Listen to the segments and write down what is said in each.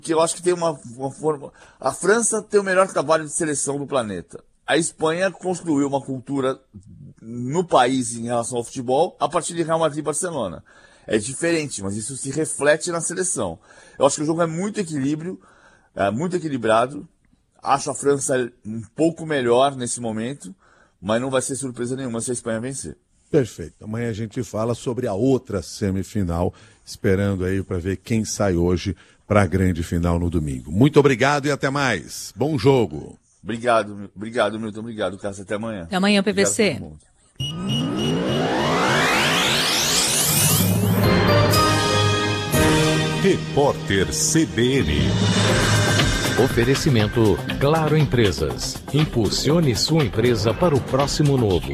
que eu acho que tem uma forma... A França tem o melhor trabalho de seleção do planeta. A Espanha construiu uma cultura no país em relação ao futebol a partir de Real Madrid e Barcelona. É diferente, mas isso se reflete na seleção. Eu acho que o jogo é muito equilibrado. Acho a França um pouco melhor nesse momento, mas não vai ser surpresa nenhuma se a Espanha vencer. Perfeito. Amanhã a gente fala sobre a outra semifinal, esperando aí para ver quem sai hoje para a grande final no domingo. Muito obrigado e até mais. Bom jogo. Obrigado, Milton. Obrigado, Cássio. Até amanhã. Até amanhã, PVC. Repórter CBN. Oferecimento Claro Empresas. Impulsione sua empresa para o próximo novo.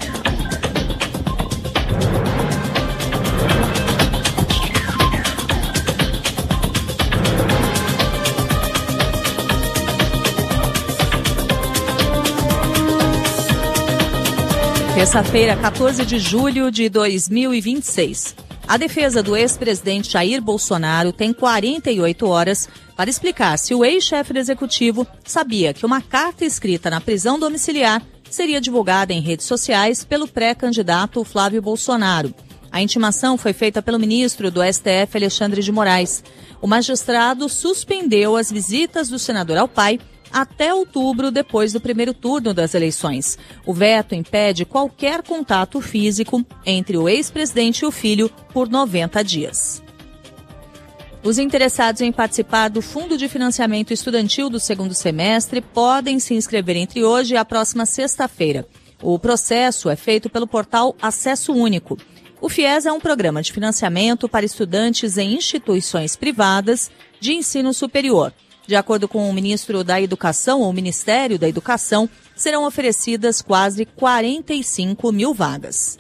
Terça-feira, 14 de julho de 2026. A defesa do ex-presidente Jair Bolsonaro tem 48 horas para explicar se o ex-chefe do executivo sabia que uma carta escrita na prisão domiciliar seria divulgada em redes sociais pelo pré-candidato Flávio Bolsonaro. A intimação foi feita pelo ministro do STF, Alexandre de Moraes. O magistrado suspendeu as visitas do senador ao pai até outubro, depois do primeiro turno das eleições. O veto impede qualquer contato físico entre o ex-presidente e o filho por 90 dias. Os interessados em participar do Fundo de Financiamento Estudantil do segundo semestre podem se inscrever entre hoje e a próxima sexta-feira. O processo é feito pelo portal Acesso Único. O FIES é um programa de financiamento para estudantes em instituições privadas de ensino superior. De acordo com o ministro da Educação, ou Ministério da Educação, serão oferecidas quase 45 mil vagas.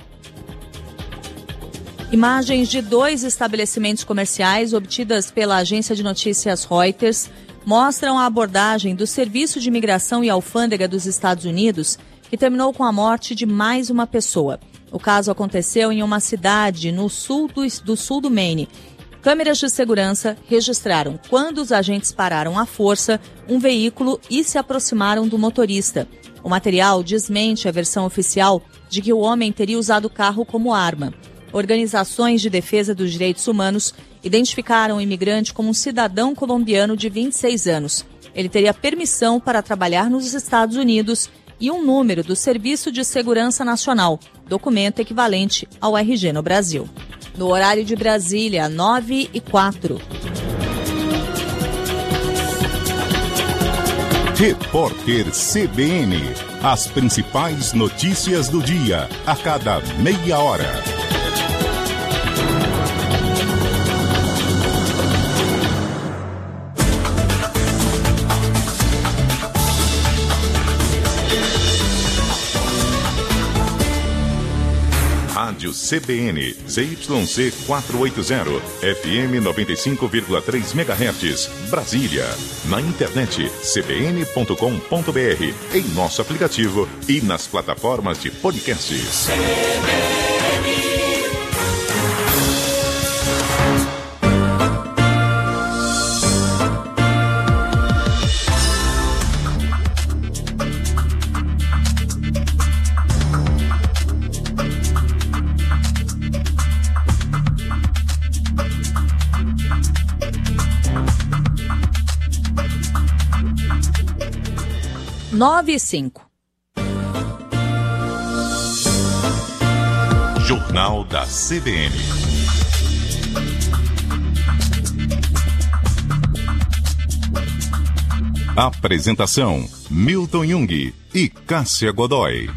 Imagens de 2 estabelecimentos comerciais obtidas pela agência de notícias Reuters mostram a abordagem do Serviço de Imigração e Alfândega dos Estados Unidos, que terminou com a morte de mais uma pessoa. O caso aconteceu em uma cidade no sul do Maine. Câmeras de segurança registraram quando os agentes pararam à força um veículo e se aproximaram do motorista. O material desmente a versão oficial de que o homem teria usado o carro como arma. Organizações de defesa dos direitos humanos identificaram o imigrante como um cidadão colombiano de 26 anos. Ele teria permissão para trabalhar nos Estados Unidos e um número do Serviço de Segurança Nacional, documento equivalente ao RG no Brasil. No horário de Brasília, 9h04. Repórter CBN. As principais notícias do dia, a cada meia hora. Rádio CBN, ZYC 480, FM 95,3 MHz, Brasília. Na internet, cbn.com.br, em nosso aplicativo e nas plataformas de podcasts. Nove e 5. Jornal da CBN. Apresentação: Milton Jung e Cássia Godoy.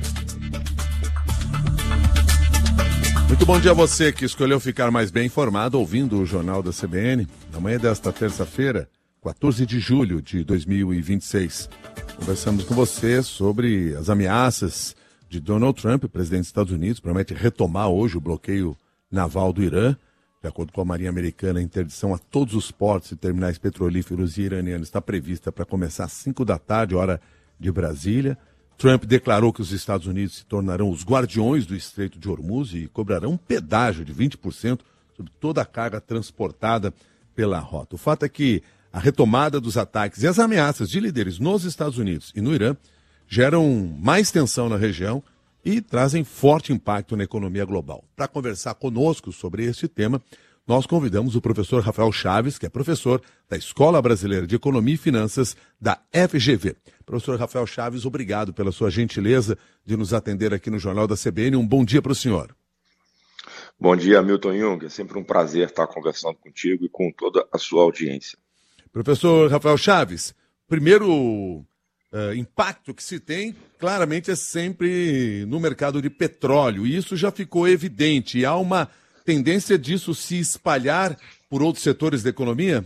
Muito bom dia a você que escolheu ficar mais bem informado ouvindo o Jornal da CBN. Na manhã desta terça-feira, 14 de julho de 2026. Conversamos com você sobre as ameaças de Donald Trump, presidente dos Estados Unidos, promete retomar hoje o bloqueio naval do Irã. De acordo com a Marinha Americana, a interdição a todos os portos e terminais petrolíferos iranianos está prevista para começar às 5 da tarde, hora de Brasília. Trump declarou que os Estados Unidos se tornarão os guardiões do Estreito de Hormuz e cobrarão um pedágio de 20% sobre toda a carga transportada pela rota. O fato é que A retomada dos ataques e as ameaças de líderes nos Estados Unidos e no Irã geram mais tensão na região e trazem forte impacto na economia global. Para conversar conosco sobre este tema, nós convidamos o professor Rafael Chaves, que é professor da Escola Brasileira de Economia e Finanças da FGV. Professor Rafael Chaves, obrigado pela sua gentileza de nos atender aqui no Jornal da CBN. Um bom dia para o senhor. Bom dia, Milton Jung. É sempre um prazer estar conversando contigo e com toda a sua audiência. Professor Rafael Chaves, primeiro impacto que se tem, claramente, é sempre no mercado de petróleo. E isso já ficou evidente. E há uma tendência disso se espalhar por outros setores da economia?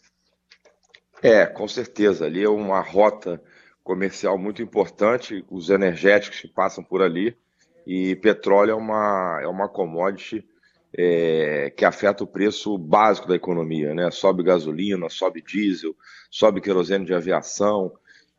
Com certeza. Ali é uma rota comercial muito importante, os energéticos que passam por ali. E petróleo é uma commodity que afeta o preço básico da economia, né? Sobe gasolina, sobe diesel, sobe querosene de aviação,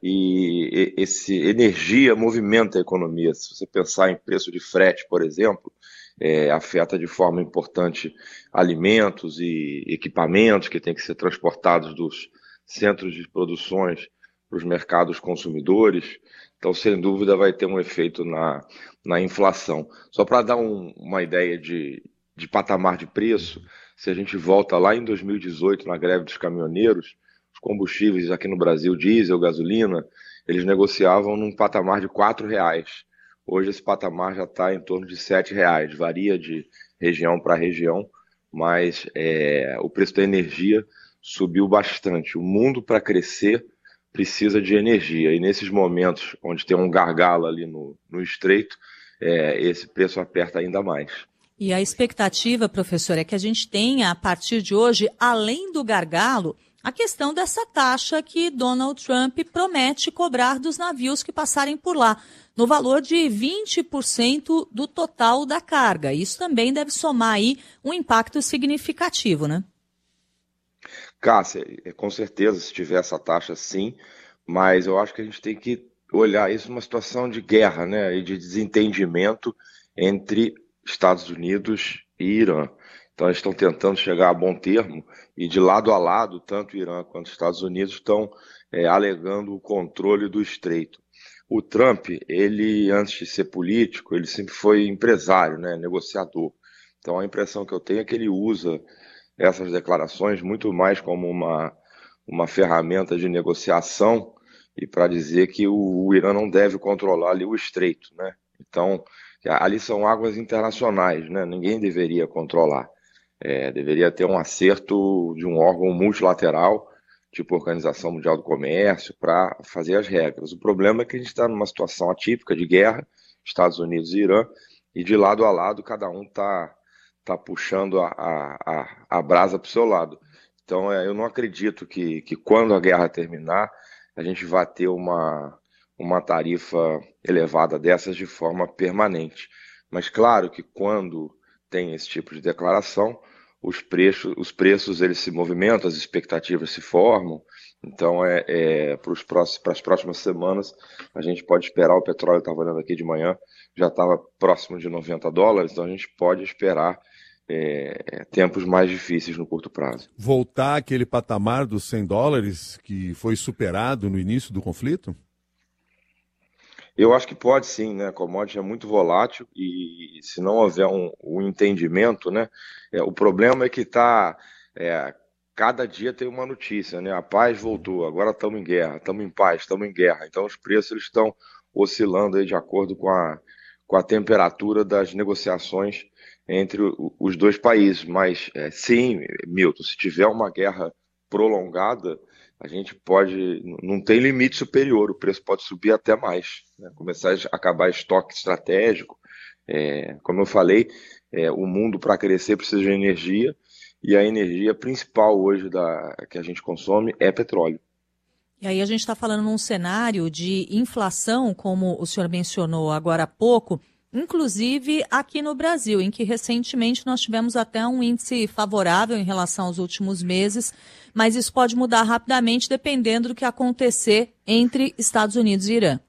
e energia movimenta a economia. Se você pensar em preço de frete, por exemplo, afeta de forma importante alimentos e equipamentos que têm que ser transportados dos centros de produções para os mercados consumidores. Então, sem dúvida, vai ter um efeito na inflação. Só para dar uma ideia de patamar de preço, se a gente volta lá em 2018, na greve dos caminhoneiros, os combustíveis aqui no Brasil, diesel, gasolina, eles negociavam num patamar de R$4. Hoje esse patamar já está em torno de R$7. Varia de região para região, mas o preço da energia subiu bastante. O mundo, para crescer, precisa de energia. E nesses momentos onde tem um gargalo ali no estreito, esse preço aperta ainda mais. E a expectativa, professor, é que a gente tenha, a partir de hoje, além do gargalo, a questão dessa taxa que Donald Trump promete cobrar dos navios que passarem por lá, no valor de 20% do total da carga. Isso também deve somar aí um impacto significativo, né? Cássia, com certeza, se tiver essa taxa, sim, mas eu acho que a gente tem que olhar isso numa situação de guerra, né, e de desentendimento entre Estados Unidos e Irã. Então, eles estão tentando chegar a bom termo e, de lado a lado, tanto o Irã quanto os Estados Unidos estão alegando o controle do estreito. O Trump, ele, antes de ser político, ele sempre foi empresário, né, negociador. Então, a impressão que eu tenho é que ele usa essas declarações muito mais como uma ferramenta de negociação e para dizer que o Irã não deve controlar ali o estreito, né? Então, ali são águas internacionais, né? Ninguém deveria controlar. Deveria ter um acerto de um órgão multilateral, tipo Organização Mundial do Comércio, para fazer as regras. O problema é que a gente está numa situação atípica de guerra, Estados Unidos e Irã, e de lado a lado cada um está puxando a brasa para o seu lado. Então, eu não acredito que quando a guerra terminar, a gente vai ter uma tarifa elevada dessas de forma permanente. Mas, claro que quando tem esse tipo de declaração, os preços eles se movimentam, as expectativas se formam. Então, para as próximas semanas, a gente pode esperar, o petróleo, estava olhando aqui de manhã, já estava próximo de $90, então a gente pode esperar tempos mais difíceis no curto prazo. Voltar àquele patamar dos $100 que foi superado no início do conflito? Eu acho que pode sim, né? A commodity é muito volátil e se não houver um entendimento, né? O problema é que cada dia tem uma notícia, né? A paz voltou, agora estamos em guerra, estamos em paz, estamos em guerra. Então os preços eles estão oscilando aí de acordo com a temperatura das negociações entre os dois países. Mas sim, Milton, se tiver uma guerra prolongada, a gente não tem limite superior, o preço pode subir até mais, né? Começar a acabar estoque estratégico. Como eu falei, o mundo para crescer precisa de energia, e a energia principal hoje que a gente consome é petróleo. E aí a gente está falando num cenário de inflação, como o senhor mencionou agora há pouco, inclusive aqui no Brasil, em que recentemente nós tivemos até um índice favorável em relação aos últimos meses, mas isso pode mudar rapidamente dependendo do que acontecer entre Estados Unidos e Irã.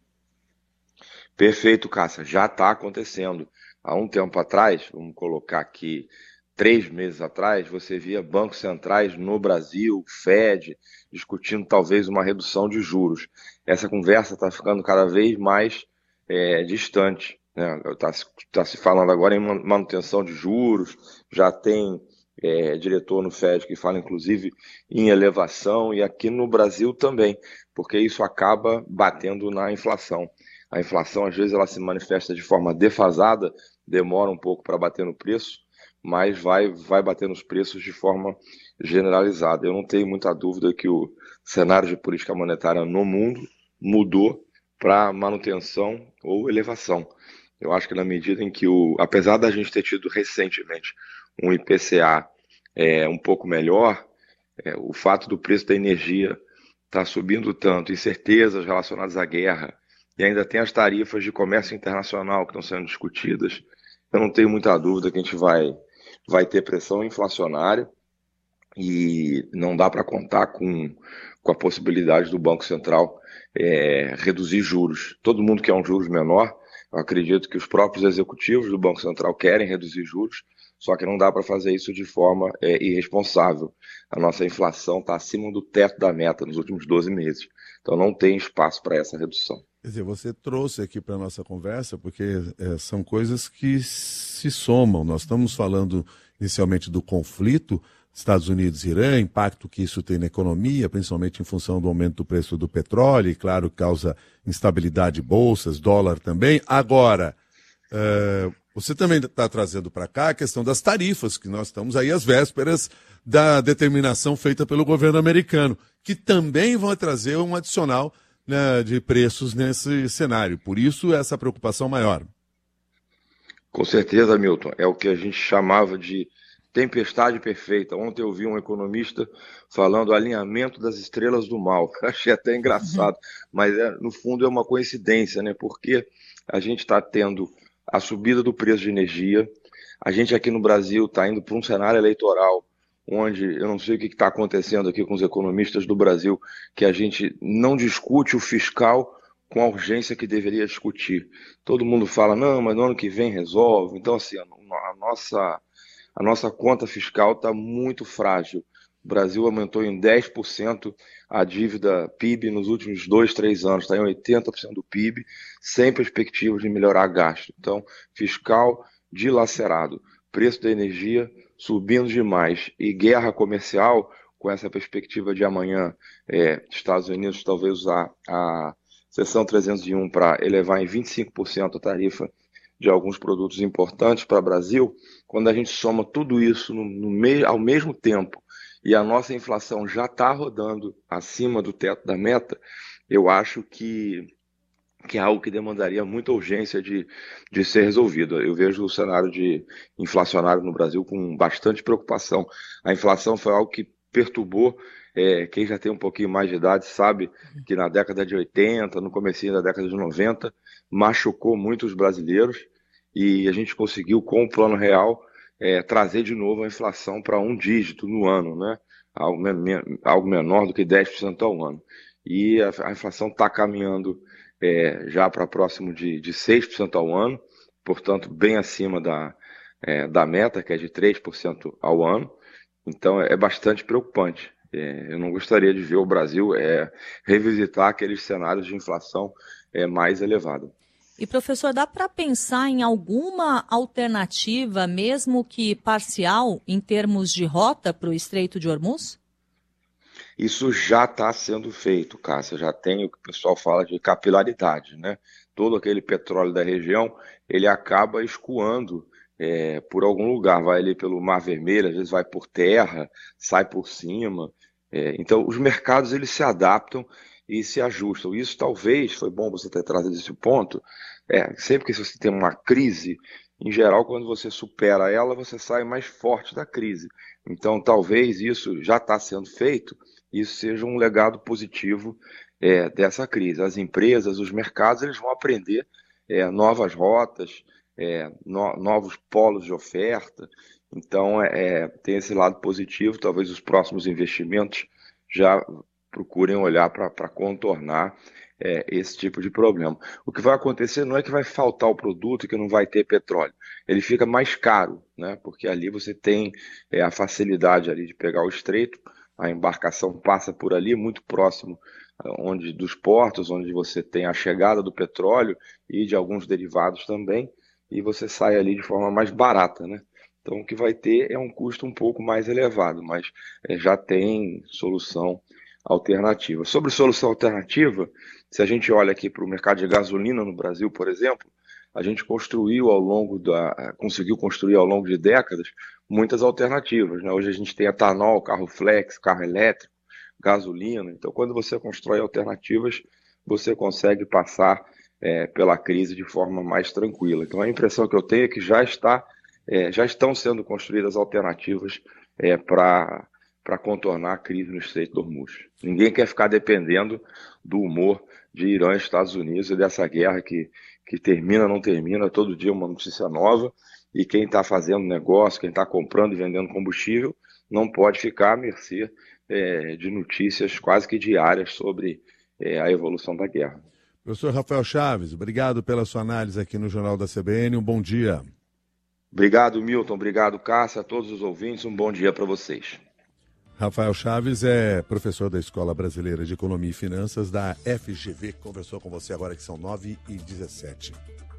Perfeito, Cássia, já está acontecendo. Há um tempo atrás, vamos colocar aqui 3 meses atrás, você via bancos centrais no Brasil, Fed, discutindo talvez uma redução de juros. Essa conversa está ficando cada vez mais distante, né? Tá se falando agora em manutenção de juros, já tem diretor no Fed que fala inclusive em elevação, e aqui no Brasil também, porque isso acaba batendo na inflação. A inflação, às vezes, ela se manifesta de forma defasada, demora um pouco para bater no preço, mas vai bater nos preços de forma generalizada. Eu não tenho muita dúvida que o cenário de política monetária no mundo mudou para manutenção ou elevação. Eu acho que na medida em que, apesar da gente ter tido recentemente um IPCA um pouco melhor, o fato do preço da energia estar subindo tanto, incertezas relacionadas à guerra, e ainda tem as tarifas de comércio internacional que estão sendo discutidas, eu não tenho muita dúvida que a gente vai ter pressão inflacionária e não dá para contar com a possibilidade do Banco Central reduzir juros. Todo mundo quer um juros menor. Eu acredito que os próprios executivos do Banco Central querem reduzir juros, só que não dá para fazer isso de forma irresponsável. A nossa inflação está acima do teto da meta nos últimos 12 meses. Então não tem espaço para essa redução. Quer dizer, você trouxe aqui para a nossa conversa, porque são coisas que se somam. Nós estamos falando inicialmente do conflito Estados Unidos e Irã, impacto que isso tem na economia, principalmente em função do aumento do preço do petróleo, e claro, causa instabilidade de bolsas, dólar também. Agora, você também está trazendo para cá a questão das tarifas, que nós estamos aí às vésperas da determinação feita pelo governo americano, que também vão trazer um adicional, né, de preços nesse cenário. Por isso, essa preocupação maior. Com certeza, Milton. É o que a gente chamava de tempestade perfeita. Ontem eu vi um economista falando alinhamento das estrelas do mal. Achei até engraçado, mas no fundo é uma coincidência, né? Porque a gente está tendo a subida do preço de energia, a gente aqui no Brasil está indo para um cenário eleitoral onde eu não sei o que está acontecendo aqui com os economistas do Brasil, que a gente não discute o fiscal com a urgência que deveria discutir. Todo mundo fala, não, mas no ano que vem resolve. Então, assim, a nossa conta fiscal está muito frágil. O Brasil aumentou em 10% a dívida PIB nos últimos 2, 3 anos, está em 80% do PIB, sem perspectiva de melhorar gasto. Então, fiscal dilacerado, preço da energia subindo demais e guerra comercial, com essa perspectiva de amanhã, Estados Unidos talvez usar a seção 301 para elevar em 25% a tarifa de alguns produtos importantes para o Brasil. Quando a gente soma tudo isso ao mesmo tempo e a nossa inflação já está rodando acima do teto da meta, eu acho que é algo que demandaria muita urgência de ser resolvido. Eu vejo o cenário inflacionário no Brasil com bastante preocupação. A inflação foi algo que perturbou, quem já tem um pouquinho mais de idade sabe que na década de 80, no comecinho da década de 90, machucou muito os brasileiros, e a gente conseguiu, com o Plano Real, trazer de novo a inflação para um dígito no ano, né? Algo menor do que 10% ao ano. E a inflação está caminhando já para próximo de 6% ao ano, portanto, bem acima da meta, que é de 3% ao ano. Então, é bastante preocupante. Eu não gostaria de ver o Brasil revisitar aqueles cenários de inflação mais elevada. E, professor, dá para pensar em alguma alternativa, mesmo que parcial, em termos de rota para o Estreito de Hormuz? Isso já está sendo feito, Cássia. Já tem o que o pessoal fala de capilaridade, né? Todo aquele petróleo da região, ele acaba escoando por algum lugar. Vai ali pelo Mar Vermelho, às vezes vai por terra, sai por cima. Então, os mercados, eles se adaptam e se ajustam. Isso talvez, foi bom você ter trazido esse ponto, sempre que você tem uma crise, em geral, quando você supera ela, você sai mais forte da crise. Então, talvez isso já está sendo feito, isso seja um legado positivo dessa crise. As empresas, os mercados, eles vão aprender novas rotas, novos polos de oferta. Então, tem esse lado positivo. Talvez os próximos investimentos já procurem olhar para contornar esse tipo de problema. O que vai acontecer não é que vai faltar o produto e que não vai ter petróleo. Ele fica mais caro, né? Porque ali você tem a facilidade ali de pegar o estreito, a embarcação passa por ali, muito próximo dos portos, onde você tem a chegada do petróleo e de alguns derivados também, e você sai ali de forma mais barata, né? Então o que vai ter é um custo um pouco mais elevado, mas já tem solução alternativa. Sobre solução alternativa, se a gente olha aqui para o mercado de gasolina no Brasil, por exemplo, a gente conseguiu construir ao longo de décadas muitas alternativas, né? Hoje a gente tem etanol, carro flex, carro elétrico, gasolina. Então, quando você constrói alternativas, você consegue passar pela crise de forma mais tranquila. Então, a impressão que eu tenho é que já estão sendo construídas alternativas para contornar a crise no Estreito de Hormuz. Ninguém quer ficar dependendo do humor de Irã e Estados Unidos e dessa guerra que termina, não termina, todo dia uma notícia nova, e quem está fazendo negócio, quem está comprando e vendendo combustível, não pode ficar à mercê de notícias quase que diárias sobre a evolução da guerra. Professor Rafael Chaves, obrigado pela sua análise aqui no Jornal da CBN, um bom dia. Obrigado, Milton, obrigado, Cássia, a todos os ouvintes, um bom dia para vocês. Rafael Chaves é professor da Escola Brasileira de Economia e Finanças da FGV, conversou com você agora que são 9h17.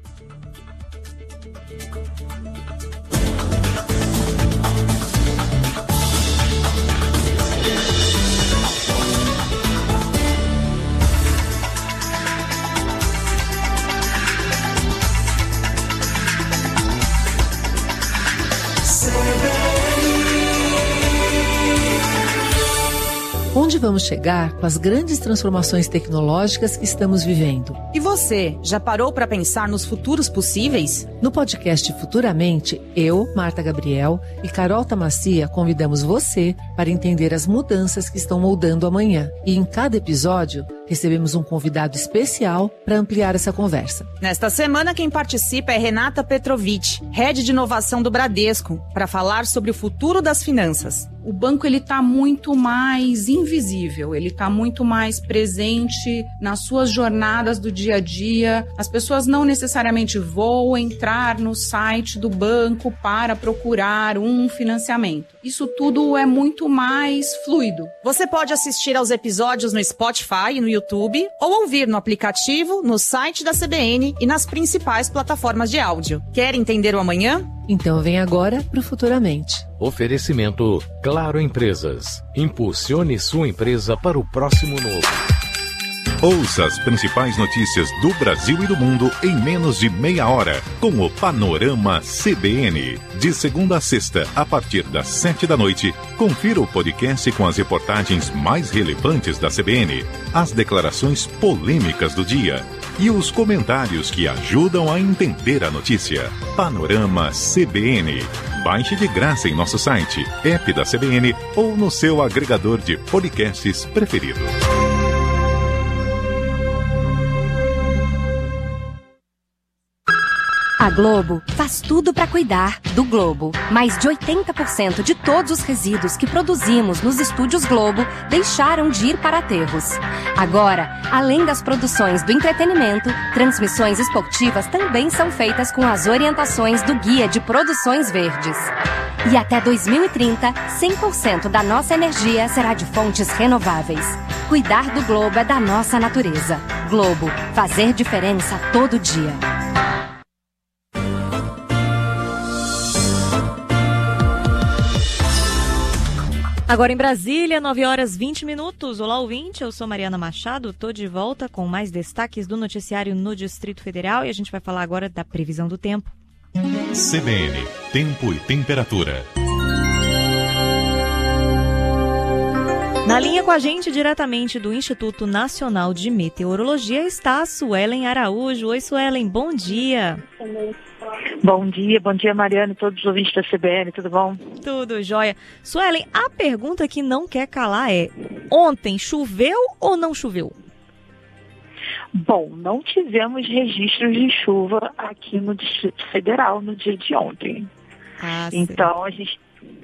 Onde vamos chegar com as grandes transformações tecnológicas que estamos vivendo? E você, já parou para pensar nos futuros possíveis? No podcast Futuramente, eu, Marta Gabriel e Carol Tamassia convidamos você para entender as mudanças que estão moldando amanhã. E em cada episódio, recebemos um convidado especial para ampliar essa conversa. Nesta semana, quem participa é Renata Petrovic, Head de Inovação do Bradesco, para falar sobre o futuro das finanças. O banco está muito mais invisível, ele está muito mais presente nas suas jornadas do dia a dia. As pessoas não necessariamente vão entrar no site do banco para procurar um financiamento. Isso tudo é muito mais fluido. Você pode assistir aos episódios no Spotify e no YouTube, ou ouvir no aplicativo, no site da CBN e nas principais plataformas de áudio. Quer entender o amanhã? Então vem agora para o Futuramente. Oferecimento Claro Empresas. Impulsione sua empresa para o próximo novo. Ouça as principais notícias do Brasil e do mundo em menos de meia hora, com o Panorama CBN. De segunda a sexta, a partir das 7h, confira o podcast com as reportagens mais relevantes da CBN, as declarações polêmicas do dia e os comentários que ajudam a entender a notícia. Panorama CBN. Baixe de graça em nosso site, app da CBN ou no seu agregador de podcasts preferido. A Globo faz tudo para cuidar do globo. Mais de 80% de todos os resíduos que produzimos nos estúdios Globo deixaram de ir para aterros. Agora, além das produções do entretenimento, transmissões esportivas também são feitas com as orientações do Guia de Produções Verdes. E até 2030, 100% da nossa energia será de fontes renováveis. Cuidar do globo é da nossa natureza. Globo, fazer diferença todo dia. Agora em Brasília, 9h20. Olá, ouvinte, eu sou Mariana Machado, estou de volta com mais destaques do noticiário no Distrito Federal e a gente vai falar agora da previsão do tempo. CBN, tempo e temperatura. Na linha com a gente, diretamente do Instituto Nacional de Meteorologia, está a Suelen Araújo. Oi, Suelen, bom dia. Bom dia, Mariana e todos os ouvintes da CBN, tudo bom? Tudo jóia. Suelen, a pergunta que não quer calar é: ontem choveu ou não choveu? Bom, não tivemos registros de chuva aqui no Distrito Federal no dia de ontem. Então, a gente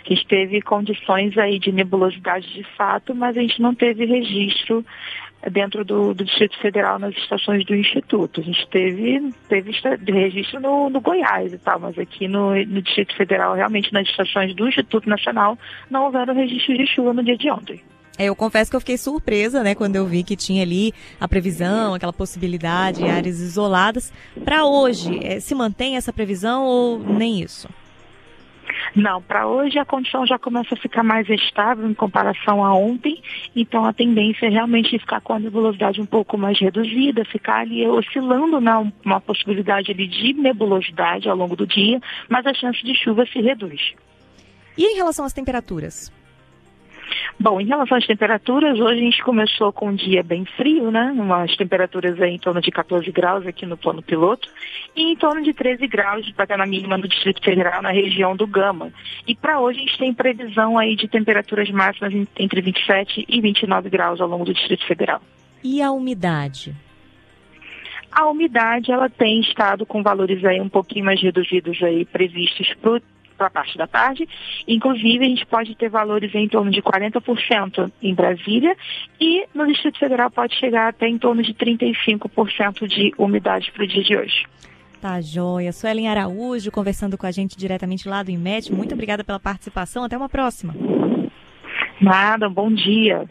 A gente teve condições aí de nebulosidade de fato, mas a gente não teve registro dentro do Distrito Federal nas estações do Instituto. A gente teve registro no Goiás e tal, mas aqui no Distrito Federal, realmente nas estações do Instituto Nacional, não houveram registros de chuva no dia de ontem. Eu confesso que eu fiquei surpresa, né, quando eu vi que tinha ali a previsão, aquela possibilidade em áreas isoladas. Para hoje, se mantém essa previsão ou nem isso? Não, para hoje a condição já começa a ficar mais estável em comparação a ontem, então a tendência é realmente ficar com a nebulosidade um pouco mais reduzida, ficar ali oscilando uma possibilidade ali de nebulosidade ao longo do dia, mas a chance de chuva se reduz. E em relação às temperaturas? Bom, em relação às temperaturas, hoje a gente começou com um dia bem frio, né? Umas temperaturas aí em torno de 14 graus aqui no plano piloto e em torno de 13 graus para na mínima no Distrito Federal, na região do Gama. E para hoje a gente tem previsão aí de temperaturas máximas entre 27 e 29 graus ao longo do Distrito Federal. E a umidade? A umidade, ela tem estado com valores aí um pouquinho mais reduzidos aí previstos para a parte da tarde. Inclusive, a gente pode ter valores em torno de 40% em Brasília e no Distrito Federal pode chegar até em torno de 35% de umidade para o dia de hoje. Tá joia. Suelen Araújo conversando com a gente diretamente lá do INMET. Muito obrigada pela participação. Até uma próxima. Nada, bom dia.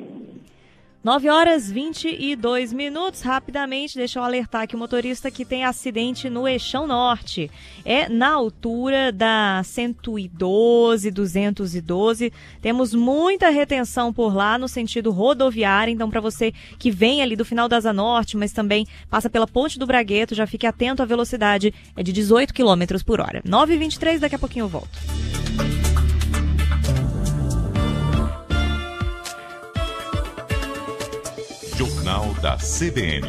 9h22. Rapidamente, deixa eu alertar aqui o motorista que tem acidente no Eixão Norte. É na altura da 112, 212. Temos muita retenção por lá no sentido rodoviário. Então, para você que vem ali do final da Asa Norte, mas também passa pela Ponte do Bragueto, já fique atento, a velocidade é de 18 km por hora. 9h23, daqui a pouquinho eu volto. Jornal da CBN.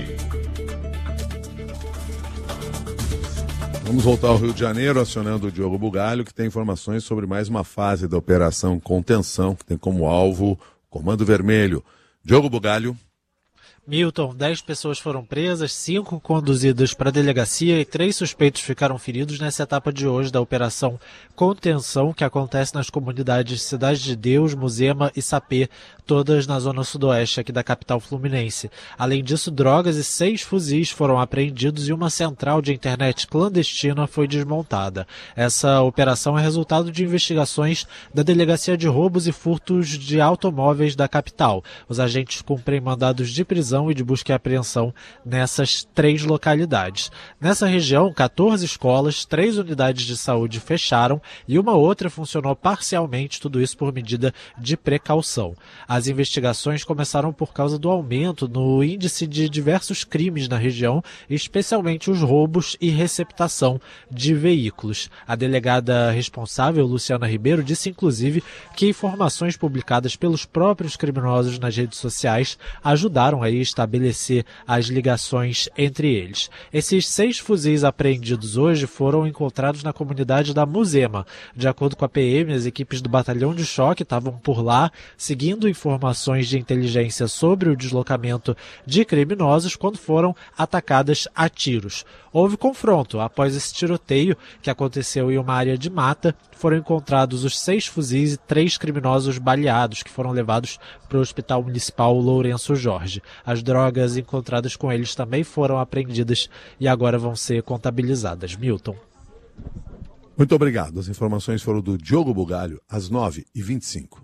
Vamos voltar ao Rio de Janeiro, acionando o Diogo Bugalho, que tem informações sobre mais uma fase da Operação Contenção, que tem como alvo o Comando Vermelho. Diogo Bugalho. Milton, 10 pessoas foram presas, 5 conduzidas para a delegacia e 3 suspeitos ficaram feridos nessa etapa de hoje da Operação Contenção, que acontece nas comunidades Cidade de Deus, Muzema e Sapê, todas na zona sudoeste aqui da capital fluminense. Além disso, drogas e 6 fuzis foram apreendidos e uma central de internet clandestina foi desmontada. Essa operação é resultado de investigações da Delegacia de Roubos e Furtos de Automóveis da capital. Os agentes cumprem mandados de prisão e de busca e apreensão nessas 3 localidades. Nessa região, 14 escolas, 3 unidades de saúde fecharam e uma outra funcionou parcialmente, tudo isso por medida de precaução. As investigações começaram por causa do aumento no índice de diversos crimes na região, especialmente os roubos e receptação de veículos. A delegada responsável, Luciana Ribeiro, disse inclusive que informações publicadas pelos próprios criminosos nas redes sociais ajudaram a estabelecer as ligações entre eles. Esses 6 fuzis apreendidos hoje foram encontrados na comunidade da Muzema. De acordo com a PM, as equipes do batalhão de choque estavam por lá, seguindo informações de inteligência sobre o deslocamento de criminosos quando foram atacadas a tiros. Houve confronto. Após esse tiroteio, que aconteceu em uma área de mata, foram encontrados os 6 fuzis e 3 criminosos baleados, que foram levados para o Hospital Municipal Lourenço Jorge. As drogas encontradas com eles também foram apreendidas e agora vão ser contabilizadas. Milton. Muito obrigado. As informações foram do Diogo Bugalho, às 9h25.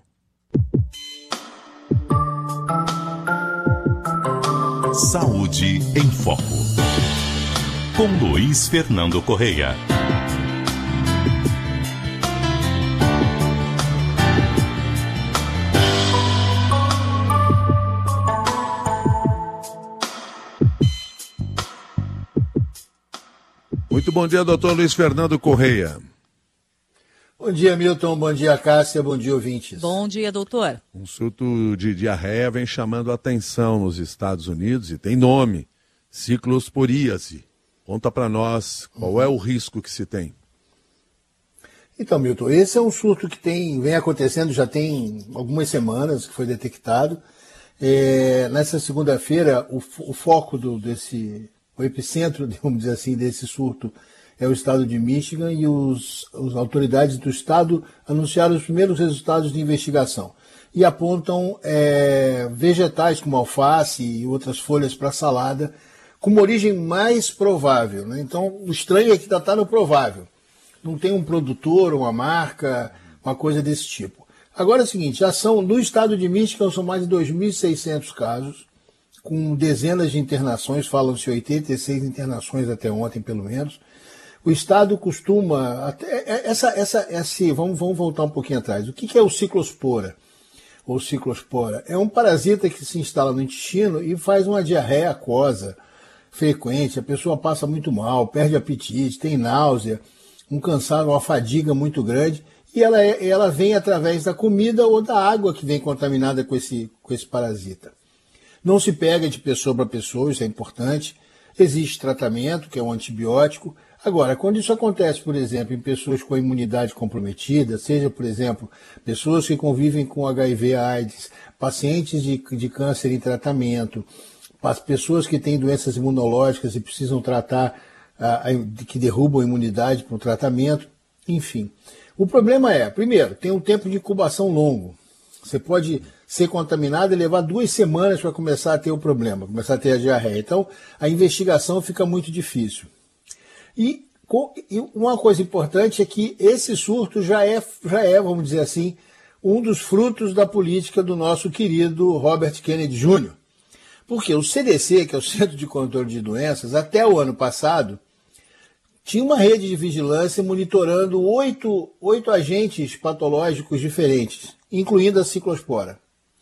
Saúde em Foco. Com Luiz Fernando Correia. Muito bom dia, doutor Luiz Fernando Correia. Bom dia, Milton. Bom dia, Cássia. Bom dia, ouvintes. Bom dia, doutor. Um surto de diarreia vem chamando a atenção nos Estados Unidos e tem nome, ciclosporíase. Conta para nós qual é o risco que se tem. Então, Milton, esse é um surto que vem acontecendo já tem algumas semanas, que foi detectado. Nessa segunda-feira, o foco o epicentro, vamos dizer assim, desse surto é o estado de Michigan, e as autoridades do estado anunciaram os primeiros resultados de investigação e apontam vegetais como alface e outras folhas para salada como origem mais provável, né? Então, o estranho é que está no provável. Não tem um produtor, uma marca, uma coisa desse tipo. Agora é o seguinte, no estado de Michigan são mais de 2.600 casos, com dezenas de internações, falam-se 86 internações até ontem, pelo menos. O estado costuma... Vamos voltar um pouquinho atrás. O que é o ciclospora? Ou ciclospora? É um parasita que se instala no intestino e faz uma diarreia aquosa frequente. A pessoa passa muito mal, perde apetite, tem náusea, um cansaço, uma fadiga muito grande. E ela vem através da comida ou da água que vem contaminada com esse parasita. Não se pega de pessoa para pessoa, isso é importante. Existe tratamento, que é um antibiótico. Agora, quando isso acontece, por exemplo, em pessoas com a imunidade comprometida, seja, por exemplo, pessoas que convivem com HIV/AIDS, pacientes de câncer em tratamento, pessoas que têm doenças imunológicas e precisam tratar, que derrubam a imunidade para o tratamento, enfim. O problema primeiro, tem um tempo de incubação longo. Você pode ser contaminado e levar 2 semanas para começar a ter o problema, começar a ter a diarreia. Então, a investigação fica muito difícil. E uma coisa importante é que esse surto já é, vamos dizer assim, um dos frutos da política do nosso querido Robert Kennedy Jr. Porque o CDC, que é o Centro de Controle de Doenças, até o ano passado, tinha uma rede de vigilância monitorando 8 agentes patológicos diferentes, incluindo a ciclospora.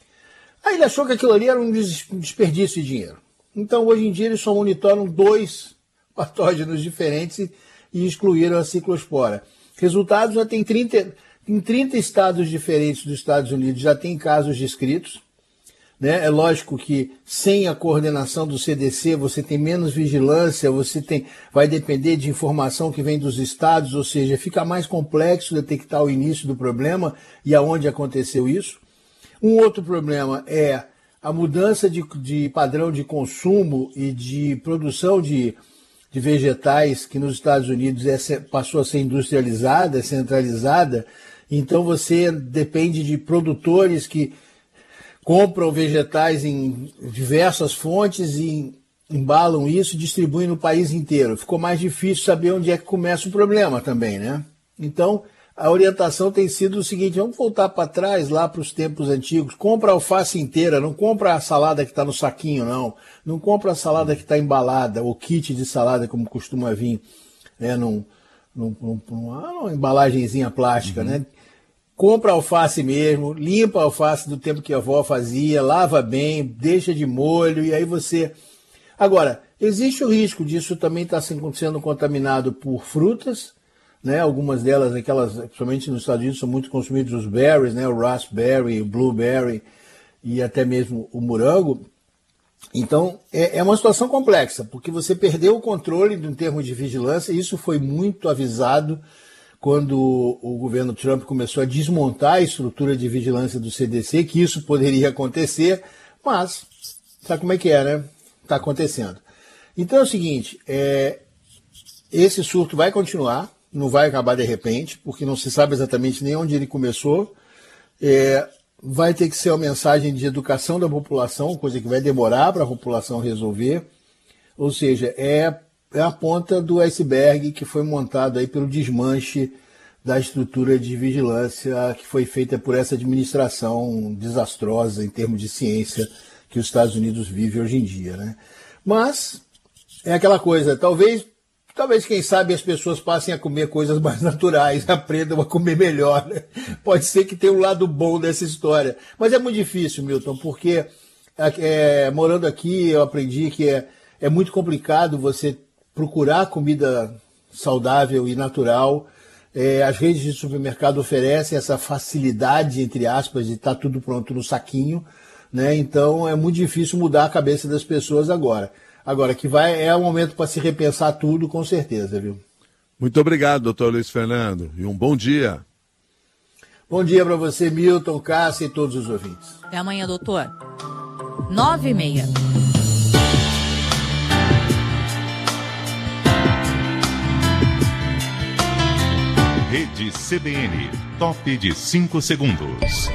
Aí ele achou que aquilo ali era um desperdício de dinheiro. Então, hoje em dia, eles só monitoram 2 patógenos diferentes e excluíram a ciclospora. Resultados, já tem 30 estados diferentes dos Estados Unidos, já tem casos descritos. Né? É lógico que sem a coordenação do CDC você tem menos vigilância, vai depender de informação que vem dos estados, ou seja, fica mais complexo detectar o início do problema e aonde aconteceu isso. Um outro problema é a mudança de padrão de consumo e de produção de vegetais, que nos Estados Unidos passou a ser industrializada, centralizada. Então você depende de produtores que compram vegetais em diversas fontes e embalam isso e distribuem no país inteiro. Ficou mais difícil saber onde é que começa o problema também, né? Então, a orientação tem sido o seguinte, vamos voltar para trás, lá para os tempos antigos, compra a alface inteira, não compra a salada que está no saquinho, não. Não compra a salada que está embalada, ou kit de salada, como costuma vir, né, numa embalagenzinha plástica, né? Compra alface mesmo, limpa a alface do tempo que a avó fazia, lava bem, deixa de molho e aí você... Agora, existe o risco disso também estar sendo contaminado por frutas, né? Algumas delas, principalmente nos Estados Unidos, são muito consumidos os berries, né? O raspberry, o blueberry e até mesmo o morango. Então, é uma situação complexa, porque você perdeu o controle em termos de vigilância, e isso foi muito avisado quando o governo Trump começou a desmontar a estrutura de vigilância do CDC, que isso poderia acontecer, mas sabe como é que é, né? Está acontecendo. Então é o seguinte, esse surto vai continuar, não vai acabar de repente, porque não se sabe exatamente nem onde ele começou. Vai ter que ser uma mensagem de educação da população, coisa que vai demorar para a população resolver. Ou seja, é a ponta do iceberg que foi montado aí pelo desmanche da estrutura de vigilância que foi feita por essa administração desastrosa em termos de ciência que os Estados Unidos vive hoje em dia, né? Mas é aquela coisa, talvez, quem sabe, as pessoas passem a comer coisas mais naturais, aprendam a comer melhor, né? Pode ser que tenha um lado bom dessa história. Mas é muito difícil, Milton, porque morando aqui eu aprendi que é muito complicado você procurar comida saudável e natural. As redes de supermercado oferecem essa facilidade, entre aspas, de estar tudo pronto no saquinho, né? Então é muito difícil mudar a cabeça das pessoas agora. Agora, é um momento para se repensar tudo, com certeza, viu? Muito obrigado, doutor Luiz Fernando, e um bom dia. Bom dia para você, Milton, Cássia e todos os ouvintes. Até amanhã, doutor. 9h30. Rede CBN, top de 5 segundos.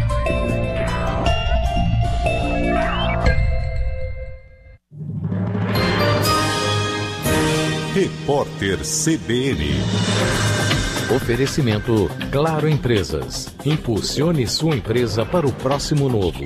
Repórter CBN. Oferecimento Claro Empresas. Impulsione sua empresa para o próximo novo.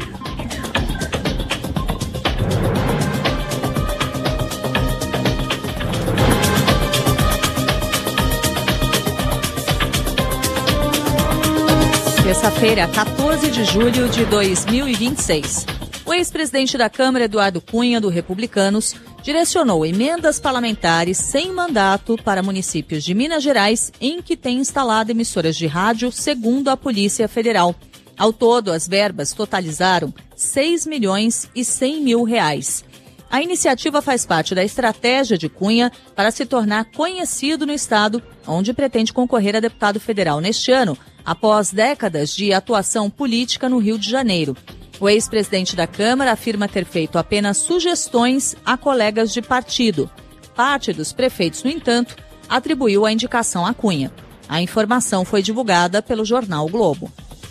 Terça-feira, 14 de julho de 2026. O ex-presidente da Câmara, Eduardo Cunha, do Republicanos, direcionou emendas parlamentares sem mandato para municípios de Minas Gerais em que tem instalado emissoras de rádio, segundo a Polícia Federal. Ao todo, as verbas totalizaram R$6 milhões e 100 mil reais. A iniciativa faz parte da estratégia de Cunha para se tornar conhecido no estado, onde pretende concorrer a deputado federal neste ano, após décadas de atuação política no Rio de Janeiro. O ex-presidente da Câmara afirma ter feito apenas sugestões a colegas de partido. Parte dos prefeitos, no entanto, atribuiu a indicação a Cunha. A informação foi divulgada pelo jornal o Globo.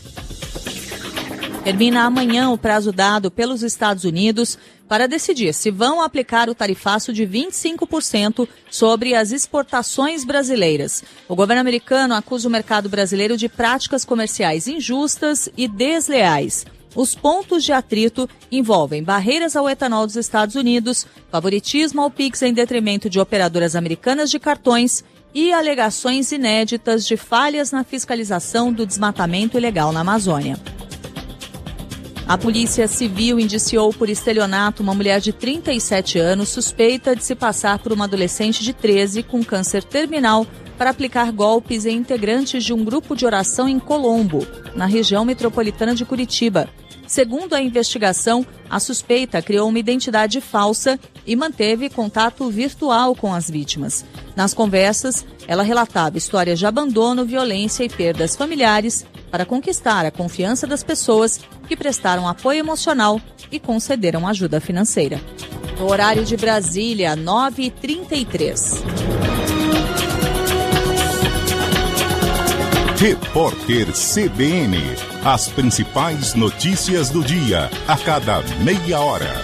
Termina amanhã o prazo dado pelos Estados Unidos para decidir se vão aplicar o tarifaço de 25% sobre as exportações brasileiras. O governo americano acusa o mercado brasileiro de práticas comerciais injustas e desleais. Os pontos de atrito envolvem barreiras ao etanol dos Estados Unidos, favoritismo ao Pix em detrimento de operadoras americanas de cartões e alegações inéditas de falhas na fiscalização do desmatamento ilegal na Amazônia. A Polícia Civil indiciou por estelionato uma mulher de 37 anos suspeita de se passar por uma adolescente de 13 com câncer terminal para aplicar golpes em integrantes de um grupo de oração em Colombo, na região metropolitana de Curitiba. Segundo a investigação, a suspeita criou uma identidade falsa e manteve contato virtual com as vítimas. Nas conversas, ela relatava histórias de abandono, violência e perdas familiares para conquistar a confiança das pessoas que prestaram apoio emocional e concederam ajuda financeira. No horário de Brasília, 9h33. Repórter CBN. As principais notícias do dia, a cada meia hora.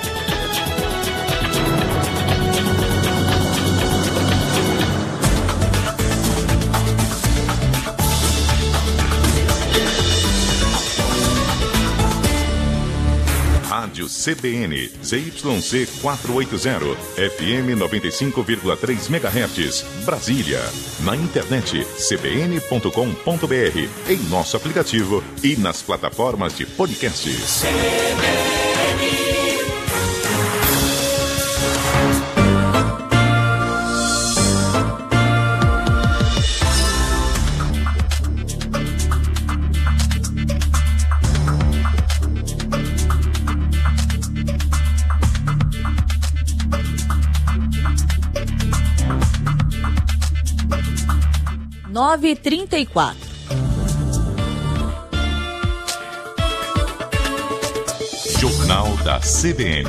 Rádio CBN, ZYC 480, FM 95,3 MHz, Brasília. Na internet, cbn.com.br, em nosso aplicativo e nas plataformas de podcasts. Nove 34. Jornal da CBN.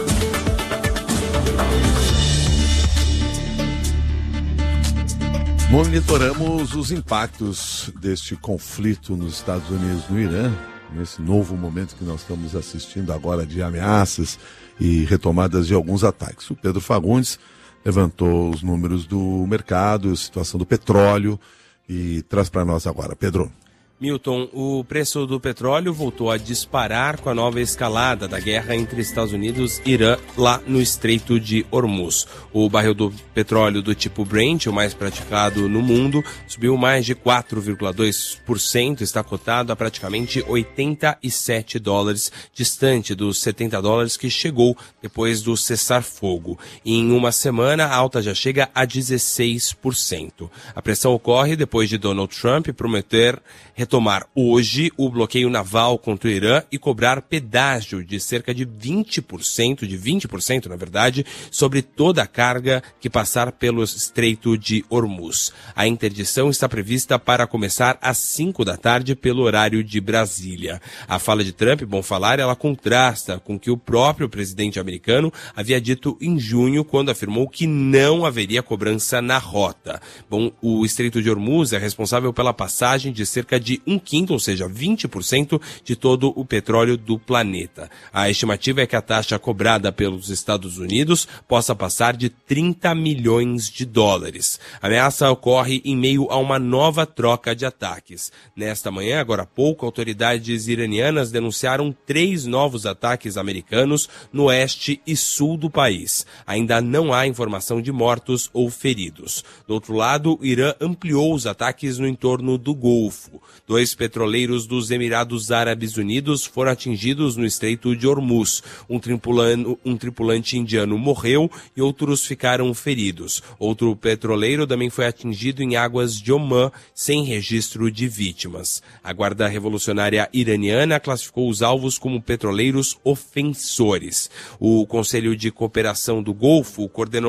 Monitoramos os impactos deste conflito nos Estados Unidos e no Irã, nesse novo momento que nós estamos assistindo agora de ameaças e retomadas de alguns ataques. O Pedro Fagundes levantou os números do mercado, a situação do petróleo e traz para nós agora. Pedro. Milton, o preço do petróleo voltou a disparar com a nova escalada da guerra entre Estados Unidos e Irã lá no Estreito de Hormuz. O barril do petróleo do tipo Brent, o mais praticado no mundo, subiu mais de 4,2%, está cotado a praticamente $87, distante dos $70 que chegou depois do cessar-fogo. Em uma semana, a alta já chega a 16%. A pressão ocorre depois de Donald Trump prometer retomar hoje o bloqueio naval contra o Irã e cobrar pedágio de cerca de 20%, na verdade, sobre toda a carga que passar pelo Estreito de Hormuz. A interdição está prevista para começar às 5 da tarde pelo horário de Brasília. A fala de Trump, bom falar, ela contrasta com o que o próprio presidente americano havia dito em junho, quando afirmou que não haveria cobrança na rota. Bom, o Estreito de Hormuz é responsável pela passagem de cerca de 1/5, ou seja, 20% de todo o petróleo do planeta. A estimativa é que a taxa cobrada pelos Estados Unidos possa passar de 30 milhões de dólares. A ameaça ocorre em meio a uma nova troca de ataques. Nesta manhã, agora há pouco, autoridades iranianas denunciaram 3 novos ataques americanos no oeste e sul do país. Ainda não há informação de mortos ou feridos. Do outro lado, o Irã ampliou os ataques no entorno do Golfo. 2 petroleiros dos Emirados Árabes Unidos foram atingidos no Estreito de Hormuz. Um tripulante indiano morreu e outros ficaram feridos. Outro petroleiro também foi atingido em águas de Omã, sem registro de vítimas. A Guarda Revolucionária Iraniana classificou os alvos como petroleiros ofensores. O Conselho de Cooperação do Golfo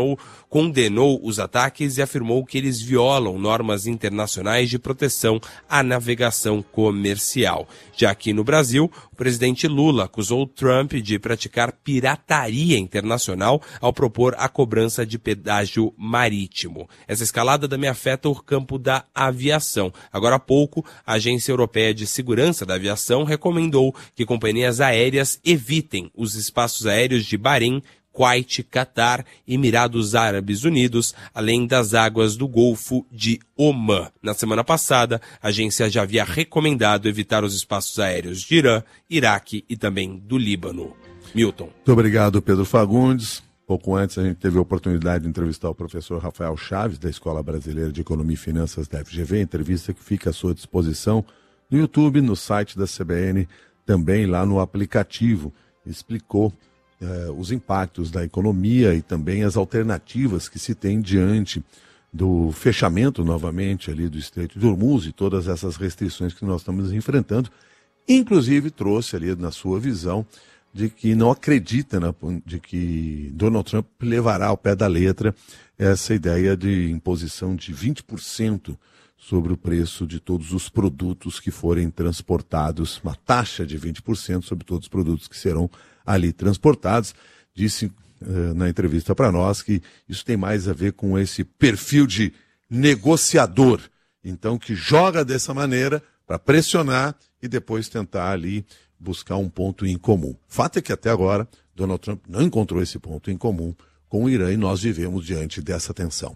condenou os ataques e afirmou que eles violam normas internacionais de proteção à navegação comercial. Já aqui no Brasil, o presidente Lula acusou Trump de praticar pirataria internacional ao propor a cobrança de pedágio marítimo. Essa escalada também afeta o campo da aviação. Agora há pouco, a Agência Europeia de Segurança da Aviação recomendou que companhias aéreas evitem os espaços aéreos de Bahrein, Kuwait, Catar, Emirados Árabes Unidos, além das águas do Golfo de Omã. Na semana passada, a agência já havia recomendado evitar os espaços aéreos de Irã, Iraque e também do Líbano. Milton. Muito obrigado, Pedro Fagundes. Pouco antes, a gente teve a oportunidade de entrevistar o professor Rafael Chaves, da Escola Brasileira de Economia e Finanças da FGV, entrevista que fica à sua disposição no YouTube, no site da CBN, também lá no aplicativo. Explicou os impactos da economia e também as alternativas que se tem diante do fechamento novamente ali do Estreito de Hormuz e todas essas restrições que nós estamos enfrentando. Inclusive trouxe ali na sua visão de que não acredita de que Donald Trump levará ao pé da letra essa ideia de imposição de 20% sobre o preço de todos os produtos que forem transportados, uma taxa de 20% sobre todos os produtos que serão ali transportados. Disse na entrevista para nós que isso tem mais a ver com esse perfil de negociador, então que joga dessa maneira para pressionar e depois tentar ali buscar um ponto em comum. Fato é que até agora Donald Trump não encontrou esse ponto em comum com o Irã e nós vivemos diante dessa tensão.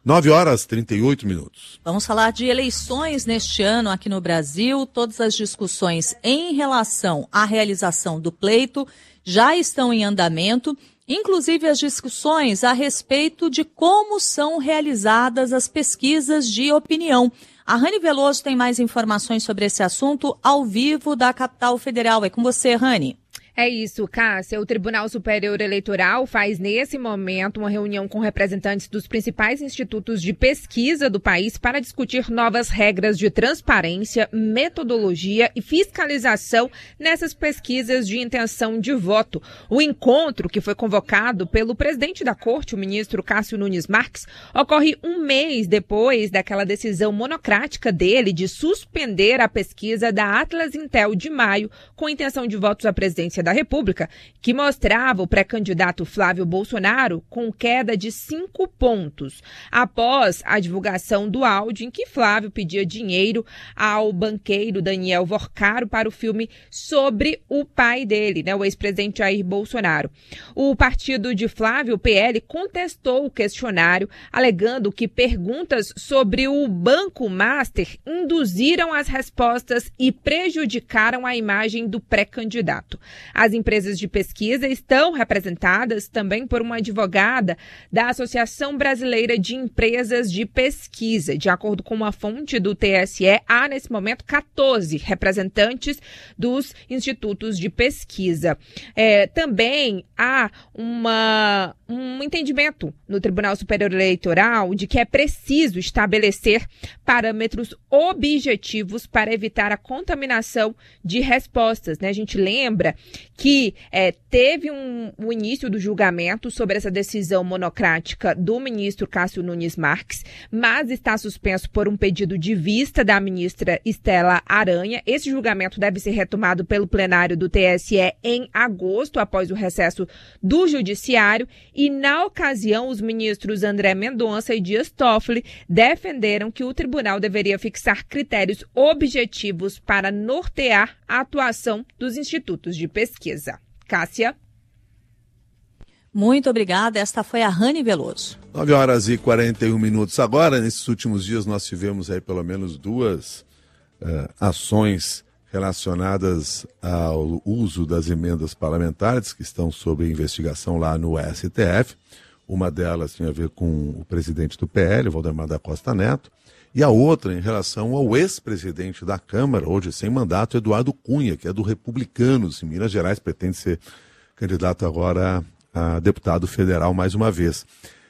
9h38. Vamos falar de eleições neste ano aqui no Brasil. Todas as discussões em relação à realização do pleito já estão em andamento, inclusive as discussões a respeito de como são realizadas as pesquisas de opinião. A Rani Veloso tem mais informações sobre esse assunto ao vivo da capital federal. É com você, Rani. É isso, Cássia. O Tribunal Superior Eleitoral faz, nesse momento, uma reunião com representantes dos principais institutos de pesquisa do país para discutir novas regras de transparência, metodologia e fiscalização nessas pesquisas de intenção de voto. O encontro, que foi convocado pelo presidente da Corte, o ministro Cássio Nunes Marques, ocorre um mês depois daquela decisão monocrática dele de suspender a pesquisa da Atlas Intel de maio com intenção de votos à presidência da República, que mostrava o pré-candidato Flávio Bolsonaro com queda de 5 pontos, após a divulgação do áudio em que Flávio pedia dinheiro ao banqueiro Daniel Vorcaro para o filme sobre o pai dele, o ex-presidente Jair Bolsonaro. O partido de Flávio, o PL, contestou o questionário, alegando que perguntas sobre o Banco Master induziram as respostas e prejudicaram a imagem do pré-candidato. As empresas de pesquisa estão representadas também por uma advogada da Associação Brasileira de Empresas de Pesquisa. De acordo com uma fonte do TSE, há nesse momento 14 representantes dos institutos de pesquisa. Também há um entendimento no Tribunal Superior Eleitoral de que é preciso estabelecer parâmetros objetivos para evitar a contaminação de respostas, né? A gente lembra que teve o início do julgamento sobre essa decisão monocrática do ministro Cássio Nunes Marques, mas está suspenso por um pedido de vista da ministra Estela Aranha. Esse julgamento deve ser retomado pelo plenário do TSE em agosto, após o recesso do Judiciário, e na ocasião os ministros André Mendonça e Dias Toffoli defenderam que o tribunal deveria fixar critérios objetivos para nortear a atuação dos institutos de pesquisa. Cássia. Muito obrigada. Esta foi a Rani Veloso. 9h41 agora. Nesses últimos dias nós tivemos aí pelo menos duas ações relacionadas ao uso das emendas parlamentares que estão sob investigação lá no STF. Uma delas tinha a ver com o presidente do PL, Valdemar da Costa Neto, e a outra em relação ao ex-presidente da Câmara, hoje sem mandato, Eduardo Cunha, que é do Republicanos, em Minas Gerais, pretende ser candidato agora a deputado federal mais uma vez.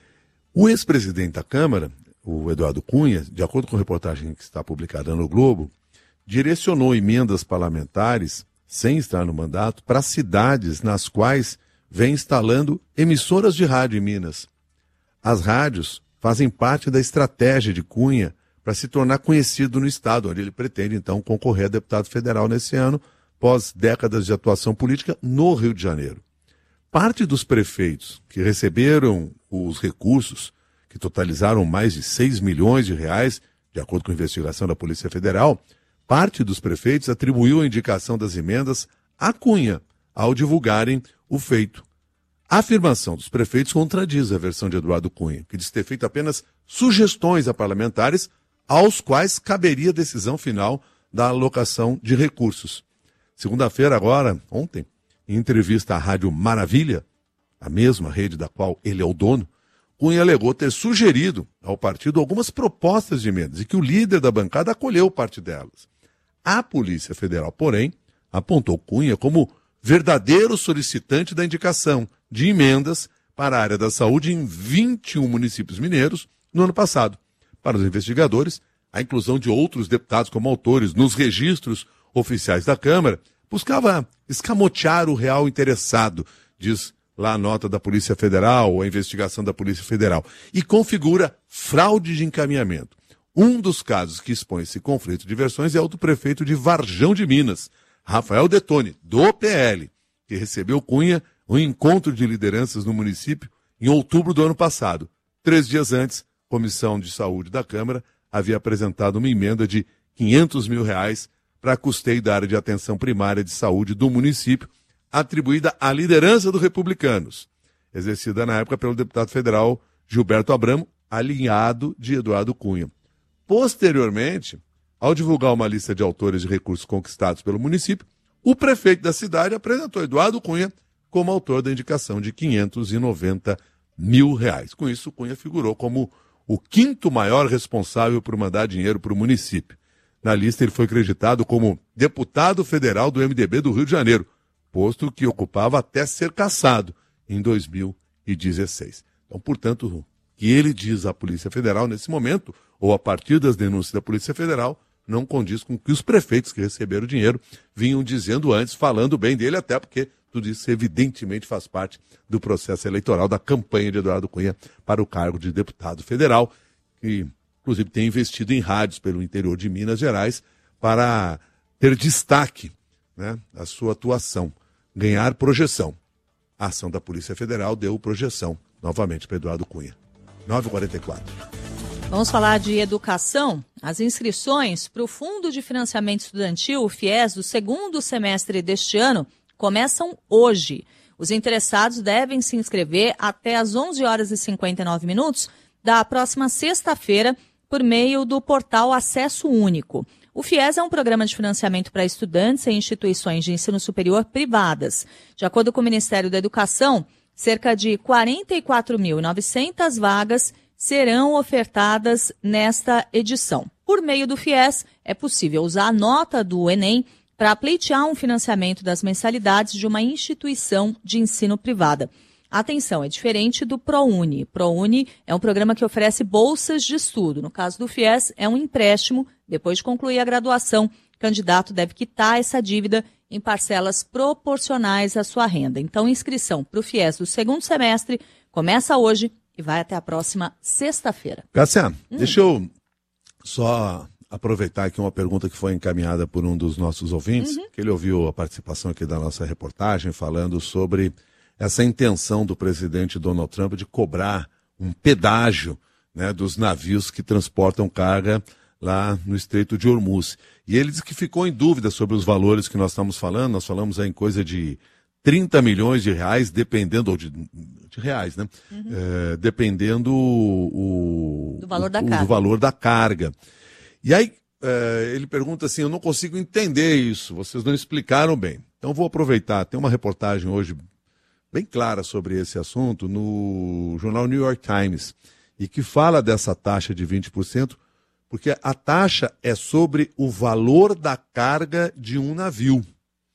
O ex-presidente da Câmara, o Eduardo Cunha, de acordo com a reportagem que está publicada no Globo, direcionou emendas parlamentares, sem estar no mandato, para cidades nas quais vem instalando emissoras de rádio em Minas. As rádios fazem parte da estratégia de Cunha para se tornar conhecido no estado, onde ele pretende, então, concorrer a deputado federal nesse ano, pós décadas de atuação política no Rio de Janeiro. Parte dos prefeitos que receberam os recursos, que totalizaram mais de 6 milhões de reais, de acordo com a investigação da Polícia Federal, parte dos prefeitos atribuiu a indicação das emendas a Cunha, ao divulgarem o feito. A afirmação dos prefeitos contradiz a versão de Eduardo Cunha, que diz ter feito apenas sugestões a parlamentares aos quais caberia a decisão final da alocação de recursos. Segunda-feira agora, ontem, em entrevista à Rádio Maravilha, a mesma rede da qual ele é o dono, Cunha alegou ter sugerido ao partido algumas propostas de emendas e que o líder da bancada acolheu parte delas. A Polícia Federal, porém, apontou Cunha como verdadeiro solicitante da indicação de emendas para a área da saúde em 21 municípios mineiros no ano passado. Para os investigadores, a inclusão de outros deputados como autores nos registros oficiais da Câmara buscava escamotear o real interessado, diz lá a nota da Polícia Federal ou a investigação da Polícia Federal, e configura fraude de encaminhamento. Um dos casos que expõe esse conflito de versões é o do prefeito de Varjão de Minas, Rafael Detone, do PL, que recebeu Cunha um encontro de lideranças no município em outubro do ano passado. 3 dias antes, a Comissão de Saúde da Câmara havia apresentado uma emenda de R$500 mil para custeio da área de atenção primária de saúde do município, atribuída à liderança do Republicanos, exercida na época pelo deputado federal Gilberto Abramo, alinhado de Eduardo Cunha. Posteriormente, ao divulgar uma lista de autores de recursos conquistados pelo município, o prefeito da cidade apresentou Eduardo Cunha como autor da indicação de R$590 mil. Com isso, Cunha figurou como o 5º maior responsável por mandar dinheiro para o município. Na lista, ele foi acreditado como deputado federal do MDB do Rio de Janeiro, posto que ocupava até ser cassado em 2016. Então, portanto, o que ele diz à Polícia Federal nesse momento, ou a partir das denúncias da Polícia Federal, não condiz com o que os prefeitos que receberam dinheiro vinham dizendo antes, falando bem dele, até porque tudo isso evidentemente faz parte do processo eleitoral da campanha de Eduardo Cunha para o cargo de deputado federal, que inclusive tem investido em rádios pelo interior de Minas Gerais para ter destaque, né, a sua atuação, ganhar projeção. A ação da Polícia Federal deu projeção novamente para Eduardo Cunha. 9h44. Vamos falar de educação. As inscrições para o Fundo de Financiamento Estudantil, o FIES, do 2º semestre deste ano, começam hoje. Os interessados devem se inscrever até às 11h59 da próxima sexta-feira por meio do portal Acesso Único. O FIES é um programa de financiamento para estudantes em instituições de ensino superior privadas. De acordo com o Ministério da Educação, cerca de 44.900 vagas serão ofertadas nesta edição. Por meio do FIES, é possível usar a nota do Enem para pleitear um financiamento das mensalidades de uma instituição de ensino privada. Atenção, é diferente do ProUni. ProUni é um programa que oferece bolsas de estudo. No caso do FIES, é um empréstimo. Depois de concluir a graduação, o candidato deve quitar essa dívida em parcelas proporcionais à sua renda. Então, inscrição para o FIES do segundo semestre começa hoje e vai até a próxima sexta-feira. Cássia, deixa eu só aproveitar aqui uma pergunta que foi encaminhada por um dos nossos ouvintes, que ele ouviu a participação aqui da nossa reportagem falando sobre essa intenção do presidente Donald Trump de cobrar um pedágio, né, dos navios que transportam carga lá no Estreito de Hormuz. E ele disse que ficou em dúvida sobre os valores que nós estamos falando. Nós falamos aí em coisa de 30 milhões de reais, dependendo, ou de reais, né? Dependendo do valor da carga. E aí ele pergunta assim, eu não consigo entender isso, vocês não explicaram bem. Então vou aproveitar, tem uma reportagem hoje bem clara sobre esse assunto no jornal New York Times, e que fala dessa taxa de 20%, porque a taxa é sobre o valor da carga de um navio.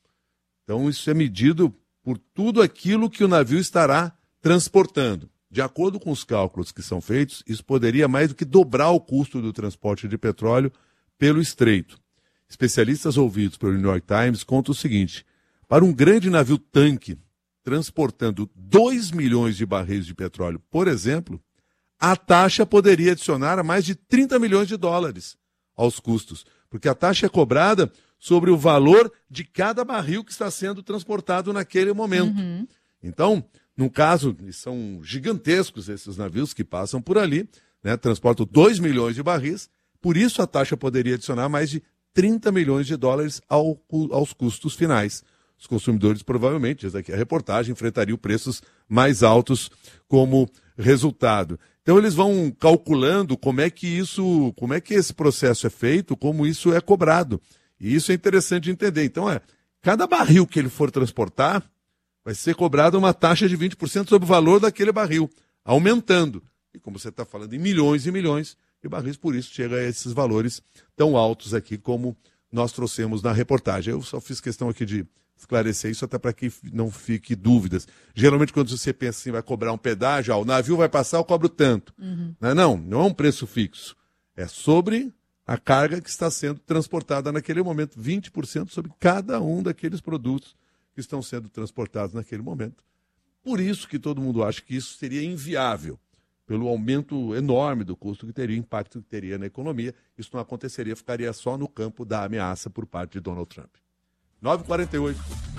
Então isso é medido por tudo aquilo que o navio estará transportando. De acordo com os cálculos que são feitos, isso poderia mais do que dobrar o custo do transporte de petróleo pelo estreito. Especialistas ouvidos pelo New York Times contam o seguinte: para um grande navio tanque transportando 2 milhões de barris de petróleo, por exemplo, a taxa poderia adicionar mais de 30 milhões de dólares aos custos, porque a taxa é cobrada sobre o valor de cada barril que está sendo transportado naquele momento. Então, no caso, são gigantescos esses navios que passam por ali, né, transportam 2 milhões de barris, por isso a taxa poderia adicionar mais de 30 milhões de dólares aos custos finais. Os consumidores provavelmente, diz aqui a reportagem, enfrentariam preços mais altos como resultado. Então eles vão calculando como é que esse processo é feito, como isso é cobrado. E isso é interessante de entender. Então cada barril que ele for transportar vai ser cobrada uma taxa de 20% sobre o valor daquele barril, aumentando. E como você está falando, em milhões e milhões de barris, por isso chega a esses valores tão altos aqui como nós trouxemos na reportagem. Eu só fiz questão aqui de esclarecer isso até para que não fique dúvidas. Geralmente quando você pensa assim, vai cobrar um pedágio, o navio vai passar, eu cobro tanto. Não é um preço fixo. É sobre a carga que está sendo transportada naquele momento. 20% sobre cada um daqueles produtos que estão sendo transportados naquele momento. Por isso que todo mundo acha que isso seria inviável, pelo aumento enorme do custo que teria, impacto que teria na economia. Isso não aconteceria, ficaria só no campo da ameaça por parte de Donald Trump. 9h48.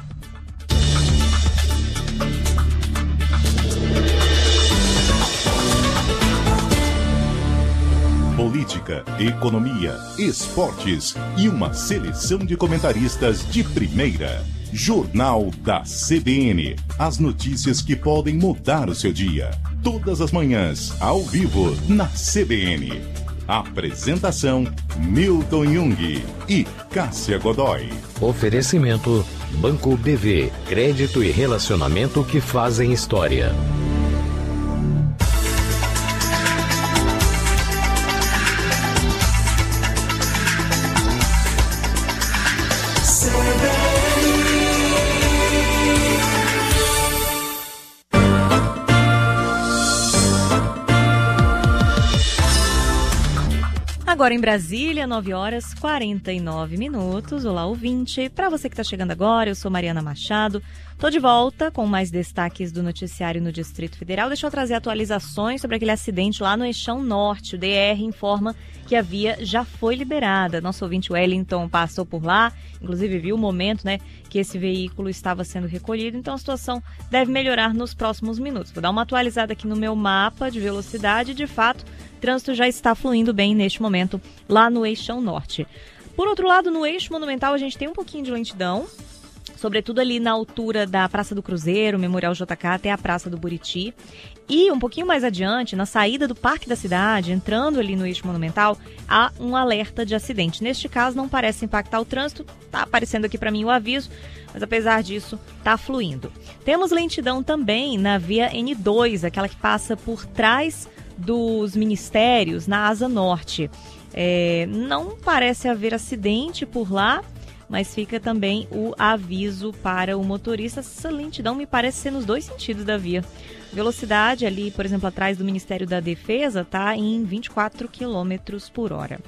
Política, economia, esportes e uma seleção de comentaristas de primeira. Jornal da CBN. As notícias que podem mudar o seu dia. Todas as manhãs, ao vivo, na CBN. Apresentação: Milton Jung e Cássia Godoy. Oferecimento: Banco BV. Crédito e relacionamento que fazem história. Agora em Brasília, 9h49. Olá, ouvinte. Para você que está chegando agora, eu sou Mariana Machado. Estou de volta com mais destaques do noticiário no Distrito Federal. Deixa eu trazer atualizações sobre aquele acidente lá no Eixão Norte. O DR informa que a via já foi liberada. Nosso ouvinte Wellington passou por lá, inclusive viu o momento, né, que esse veículo estava sendo recolhido. Então a situação deve melhorar nos próximos minutos. Vou dar uma atualizada aqui no meu mapa de velocidade. De fato, o trânsito já está fluindo bem neste momento lá no Eixão Norte. Por outro lado, no Eixo Monumental a gente tem um pouquinho de lentidão, sobretudo ali na altura da Praça do Cruzeiro, Memorial JK, até a Praça do Buriti. E um pouquinho mais adiante, na saída do Parque da Cidade, entrando ali no eixo monumental, há um alerta de acidente. Neste caso, não parece impactar o trânsito, está aparecendo aqui para mim o aviso, mas apesar disso, está fluindo. Temos lentidão também na via N2, aquela que passa por trás dos ministérios, na Asa Norte. Não parece haver acidente por lá, mas fica também o aviso para o motorista. Essa lentidão me parece ser nos dois sentidos da via. Velocidade ali, por exemplo, atrás do Ministério da Defesa, está em 24 km por hora.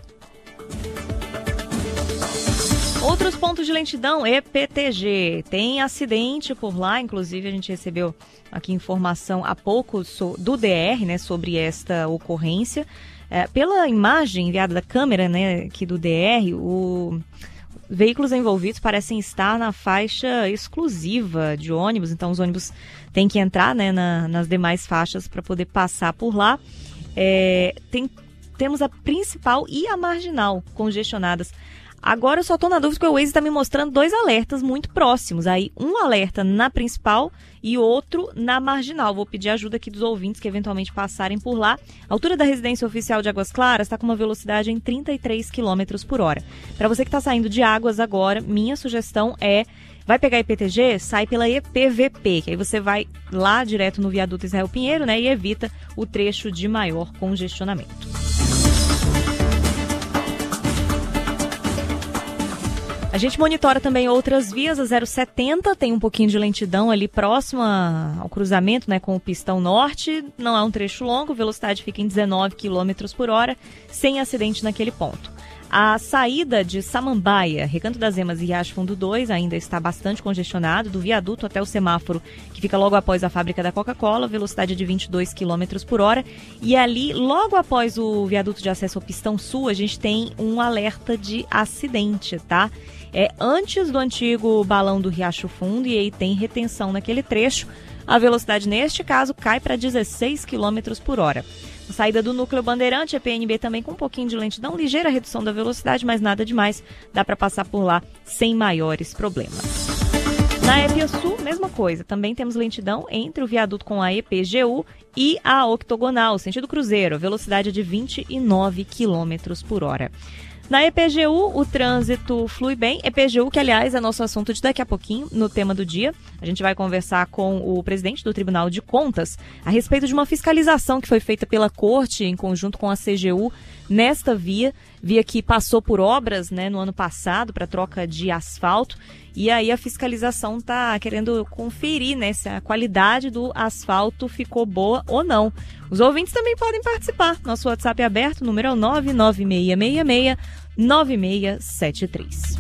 Outros pontos de lentidão, EPTG. Tem acidente por lá, inclusive a gente recebeu aqui informação há pouco do DR, né, sobre esta ocorrência. Pela imagem enviada da câmera, né, aqui do DR, veículos envolvidos parecem estar na faixa exclusiva de ônibus, então os ônibus têm que entrar, né, nas demais faixas para poder passar por lá. Temos a principal e a marginal congestionadas. Agora eu só estou na dúvida porque o Waze está me mostrando dois alertas muito próximos. Aí um alerta na principal e outro na marginal. Vou pedir ajuda aqui dos ouvintes que eventualmente passarem por lá. A altura da residência oficial de Águas Claras está com uma velocidade em 33 km por hora. Para você que está saindo de Águas agora, minha sugestão vai pegar IPTG, sai pela EPVP, que aí você vai lá direto no viaduto Israel Pinheiro, né, e evita o trecho de maior congestionamento. A gente monitora também outras vias, a 070 tem um pouquinho de lentidão ali próxima ao cruzamento, né, com o Pistão Norte. Não é um trecho longo, velocidade fica em 19 km por hora, sem acidente naquele ponto. A saída de Samambaia, Recanto das Emas e Riacho Fundo 2 ainda está bastante congestionado, do viaduto até o semáforo, que fica logo após a fábrica da Coca-Cola, velocidade de 22 km por hora. E ali, logo após o viaduto de acesso ao Pistão Sul, a gente tem um alerta de acidente, tá? Antes do antigo balão do Riacho Fundo e aí tem retenção naquele trecho. A velocidade, neste caso, cai para 16 km por hora. A saída do Núcleo Bandeirante, a PNB também com um pouquinho de lentidão, ligeira redução da velocidade, mas nada demais. Dá para passar por lá sem maiores problemas. Na EPA Sul, mesma coisa. Também temos lentidão entre o viaduto com a EPGU e a Octogonal, sentido Cruzeiro. Velocidade de 29 km por hora. Na EPGU, o trânsito flui bem. EPGU, que, aliás, é nosso assunto de daqui a pouquinho, no tema do dia. A gente vai conversar com o presidente do Tribunal de Contas a respeito de uma fiscalização que foi feita pela Corte, em conjunto com a CGU, nesta via que passou por obras, né, no ano passado, para troca de asfalto. E aí a fiscalização está querendo conferir, né, se a qualidade do asfalto ficou boa ou não. Os ouvintes também podem participar. Nosso WhatsApp é aberto, o número é o 99666-9673.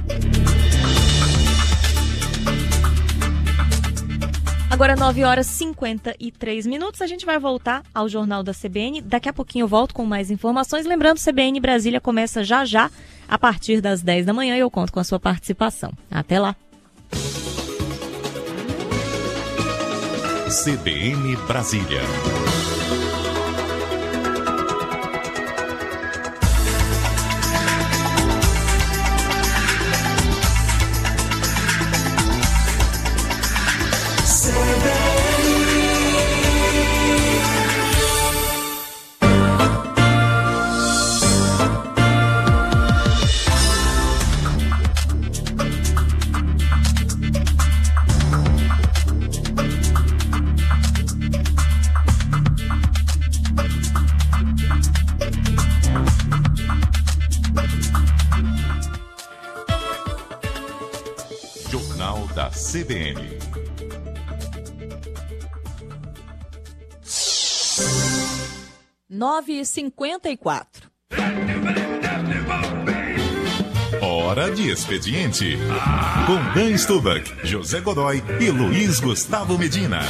Agora 9h53. A gente vai voltar ao Jornal da CBN. Daqui a pouquinho eu volto com mais informações. Lembrando, CBN Brasília começa já a partir das 10 da manhã e eu conto com a sua participação. Até lá. CBN Brasília. Jornal da CBN. Nove e 54. Hora de expediente. Com Dan Stubach, José Godoy e Luiz Gustavo Medina.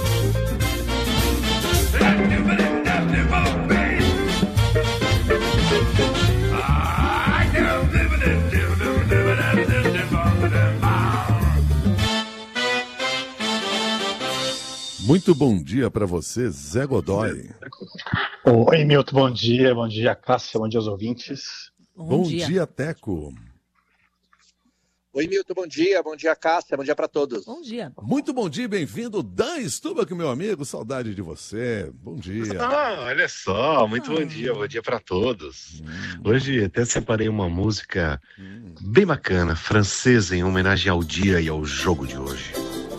Muito bom dia para você, Zé Godoy. Oi, Milton, bom dia, Cássia, bom dia aos ouvintes. Bom dia, Teco. Oi, Milton, bom dia, Cássia, bom dia para todos. Bom dia. Muito bom dia, bem-vindo, Dan Stubach, meu amigo, saudade de você, bom dia. Olha só, muito bom dia para todos. Hoje até separei uma música bem bacana, francesa, em homenagem ao dia e ao jogo de hoje.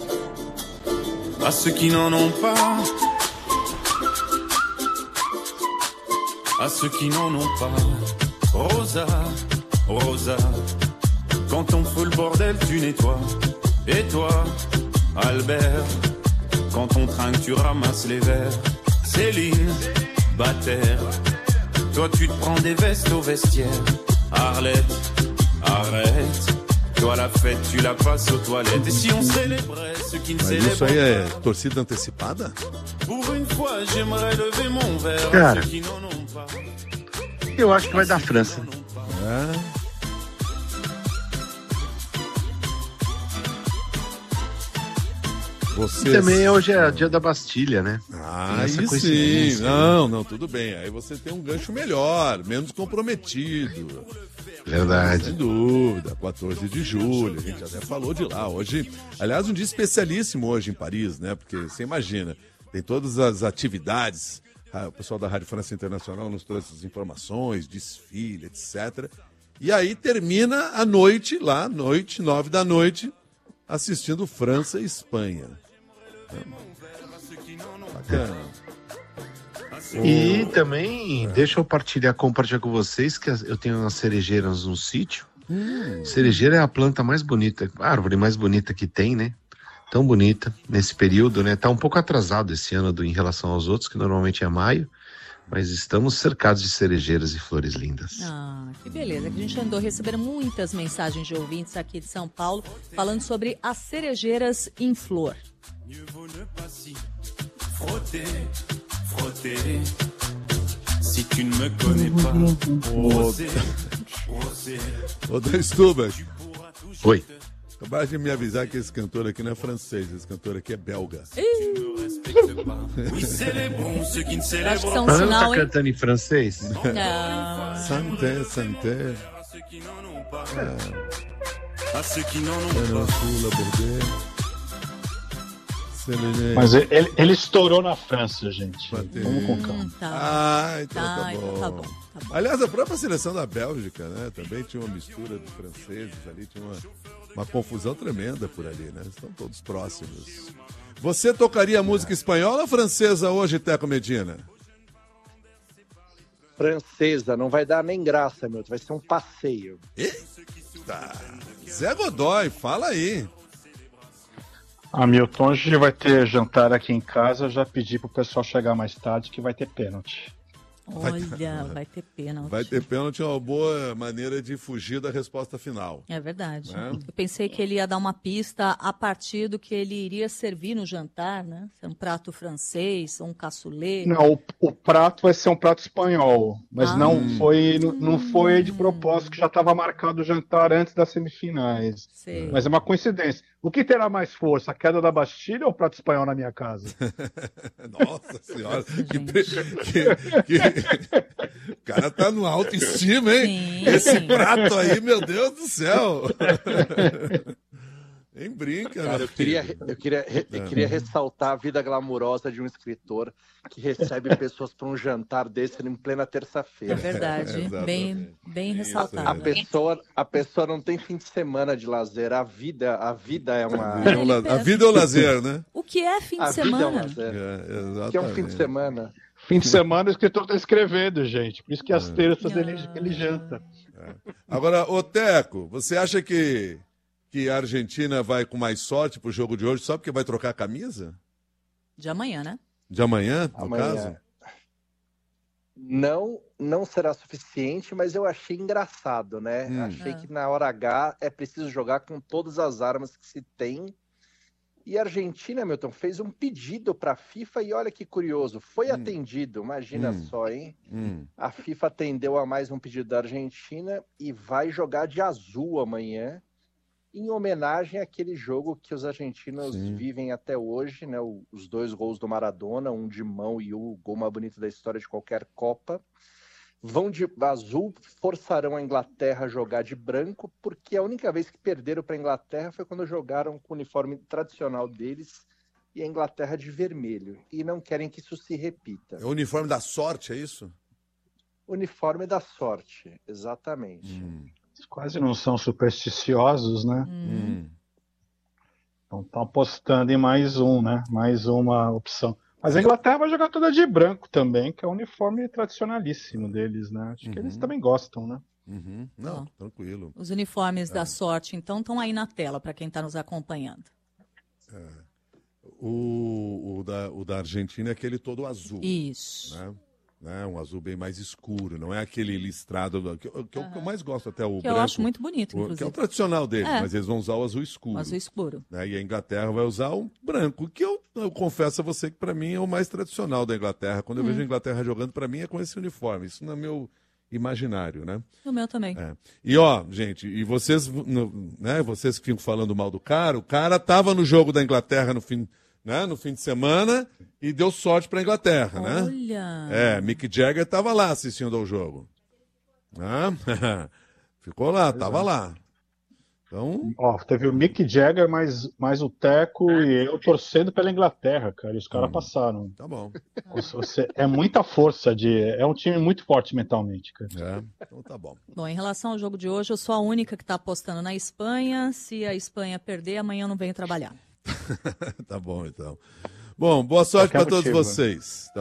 À ceux qui n'en ont pas, à ceux qui n'en ont pas, Rosa, Rosa, quand on fout le bordel, tu nettoies. Et toi, Albert, quand on trinque, tu ramasses les verres. Céline, Bataire, toi tu te prends des vestes au vestiaire. Arlette, arrête, toi la fête, tu la passes aux toilettes. Et si on célébrait ceux qui ne Mas isso aí célèbrent é torcida antecipada? pas, pour une fois, j'aimerais lever mon verre à Cara, ceux qui n'en ont pas. eu acho que vai dar França. Você... E também hoje é dia da Bastilha, né? Ah, aí sim. Não, tudo bem. Aí você tem um gancho melhor, menos comprometido. Verdade. Sem dúvida, 14 de julho, a gente até falou de lá. Hoje, aliás, um dia especialíssimo hoje em Paris, né? Porque você imagina, tem todas as atividades. O pessoal da Rádio França Internacional nos trouxe as informações, desfile, etc. E aí termina a noite, lá, 9 da noite, assistindo França e Espanha. Bacana. E também, deixa eu compartilhar com vocês que eu tenho umas cerejeiras no sítio. Cerejeira é a planta mais bonita, a árvore mais bonita que tem, né? Tão bonita nesse período, né? Tá um pouco atrasado esse ano em relação aos outros, que normalmente é maio, mas estamos cercados de cerejeiras e flores lindas. Ah, que beleza, que a gente andou recebendo muitas mensagens de ouvintes aqui de São Paulo falando sobre as cerejeiras em flor. Si tu ne me connais pas, Ô, Dan Stubach. Oi. Acabaram de me avisar que esse cantor aqui não é francês, esse cantor aqui é belga. Acho que são um Ela sinal, tá hein? cantando em francês? Não. Santé, santé. Mas ele estourou na França, gente. Vamos com calma. Então tá bom. Aliás, a própria seleção da Bélgica, né? Também tinha uma mistura de franceses ali, tinha uma confusão tremenda por ali, né? Estão todos próximos. Você tocaria música espanhola ou francesa hoje, Teco Medina? Francesa, não vai dar nem graça, Milton, vai ser um passeio. Eita! Zé Godoy, fala aí. Milton, hoje vai ter jantar aqui em casa, eu já pedi pro pessoal chegar mais tarde que vai ter pênalti. Olha, vai ter pênalti. Vai ter pênalti, é uma boa maneira de fugir da resposta final. É verdade. É? Eu pensei que ele ia dar uma pista a partir do que ele iria servir no jantar, né? Se é um prato francês ou um cassoulet. Não, o prato vai ser um prato espanhol, mas não foi de propósito, que já estava marcado o jantar antes das semifinais. Sei. Mas é uma coincidência. O que terá mais força, a queda da Bastilha ou o prato espanhol na minha casa? Nossa senhora, o cara tá no autoestima, hein? Sim. Esse prato aí, meu Deus do céu. Nem brinca, Cara, eu queria ressaltar a vida glamurosa de um escritor que recebe pessoas para um jantar desse em plena terça-feira. É verdade, bem ressaltado. A pessoa não tem fim de semana de lazer, a vida é uma... A vida é o lazer, né? O que é fim de A vida semana? é um lazer. O que é um fim de semana? Fim de semana o escritor está escrevendo, gente. Por isso que às terças ele janta. Agora, ô Teco, você acha que a Argentina vai com mais sorte pro jogo de hoje só porque vai trocar a camisa? De amanhã, né? De amanhã, no caso? Não será suficiente, mas eu achei engraçado, né? Achei que na hora H é preciso jogar com todas as armas que se tem. E a Argentina, Milton, fez um pedido para a FIFA e olha que curioso, foi atendido, imagina só, hein? A FIFA atendeu a mais um pedido da Argentina e vai jogar de azul amanhã, em homenagem àquele jogo que os argentinos vivem até hoje, né? Os 2 gols do Maradona, um de mão e o gol mais bonito da história de qualquer Copa. vão de azul, forçarão a Inglaterra a jogar de branco, porque a única vez que perderam para a Inglaterra foi quando jogaram com o uniforme tradicional deles e a Inglaterra de vermelho. E não querem que isso se repita. É o uniforme da sorte, é isso? Uniforme da sorte, exatamente. Quase não são supersticiosos, né? Então estão apostando em mais um, né? Mais uma opção. Mas a Inglaterra vai jogar toda de branco também, que é o uniforme tradicionalíssimo deles, né? Acho que eles também gostam, né? Não, tranquilo. Os uniformes da sorte, então, estão aí na tela para quem está nos acompanhando. O da Argentina é aquele todo azul. Isso. Né? Um azul bem mais escuro, não é aquele listrado, que é o que eu mais gosto até, o Que branco. eu acho muito bonito, inclusive. Que é o tradicional deles, É. mas eles vão usar o azul escuro. O azul escuro. Né? E a Inglaterra vai usar o branco, que eu confesso a você que para mim é o mais tradicional da Inglaterra. Quando eu vejo a Inglaterra jogando, para mim é com esse uniforme. Isso não é meu imaginário, né? O meu também. E ó, gente, e vocês, né, vocês que ficam falando mal do cara, o cara tava no jogo da Inglaterra no fim de semana e deu sorte para a Inglaterra, né? Olha! Mick Jagger estava lá assistindo ao jogo. Ficou lá, tava lá. Então... Ó, teve o Mick Jagger, mais o Teco e eu torcendo pela Inglaterra, cara. E os caras passaram. Tá bom. É muita força, é um time muito forte mentalmente, cara. Então tá bom. Bom, em relação ao jogo de hoje, eu sou a única que está apostando na Espanha. Se a Espanha perder, amanhã eu não venho trabalhar. Tá bom, então. Bom, boa sorte para todos vocês.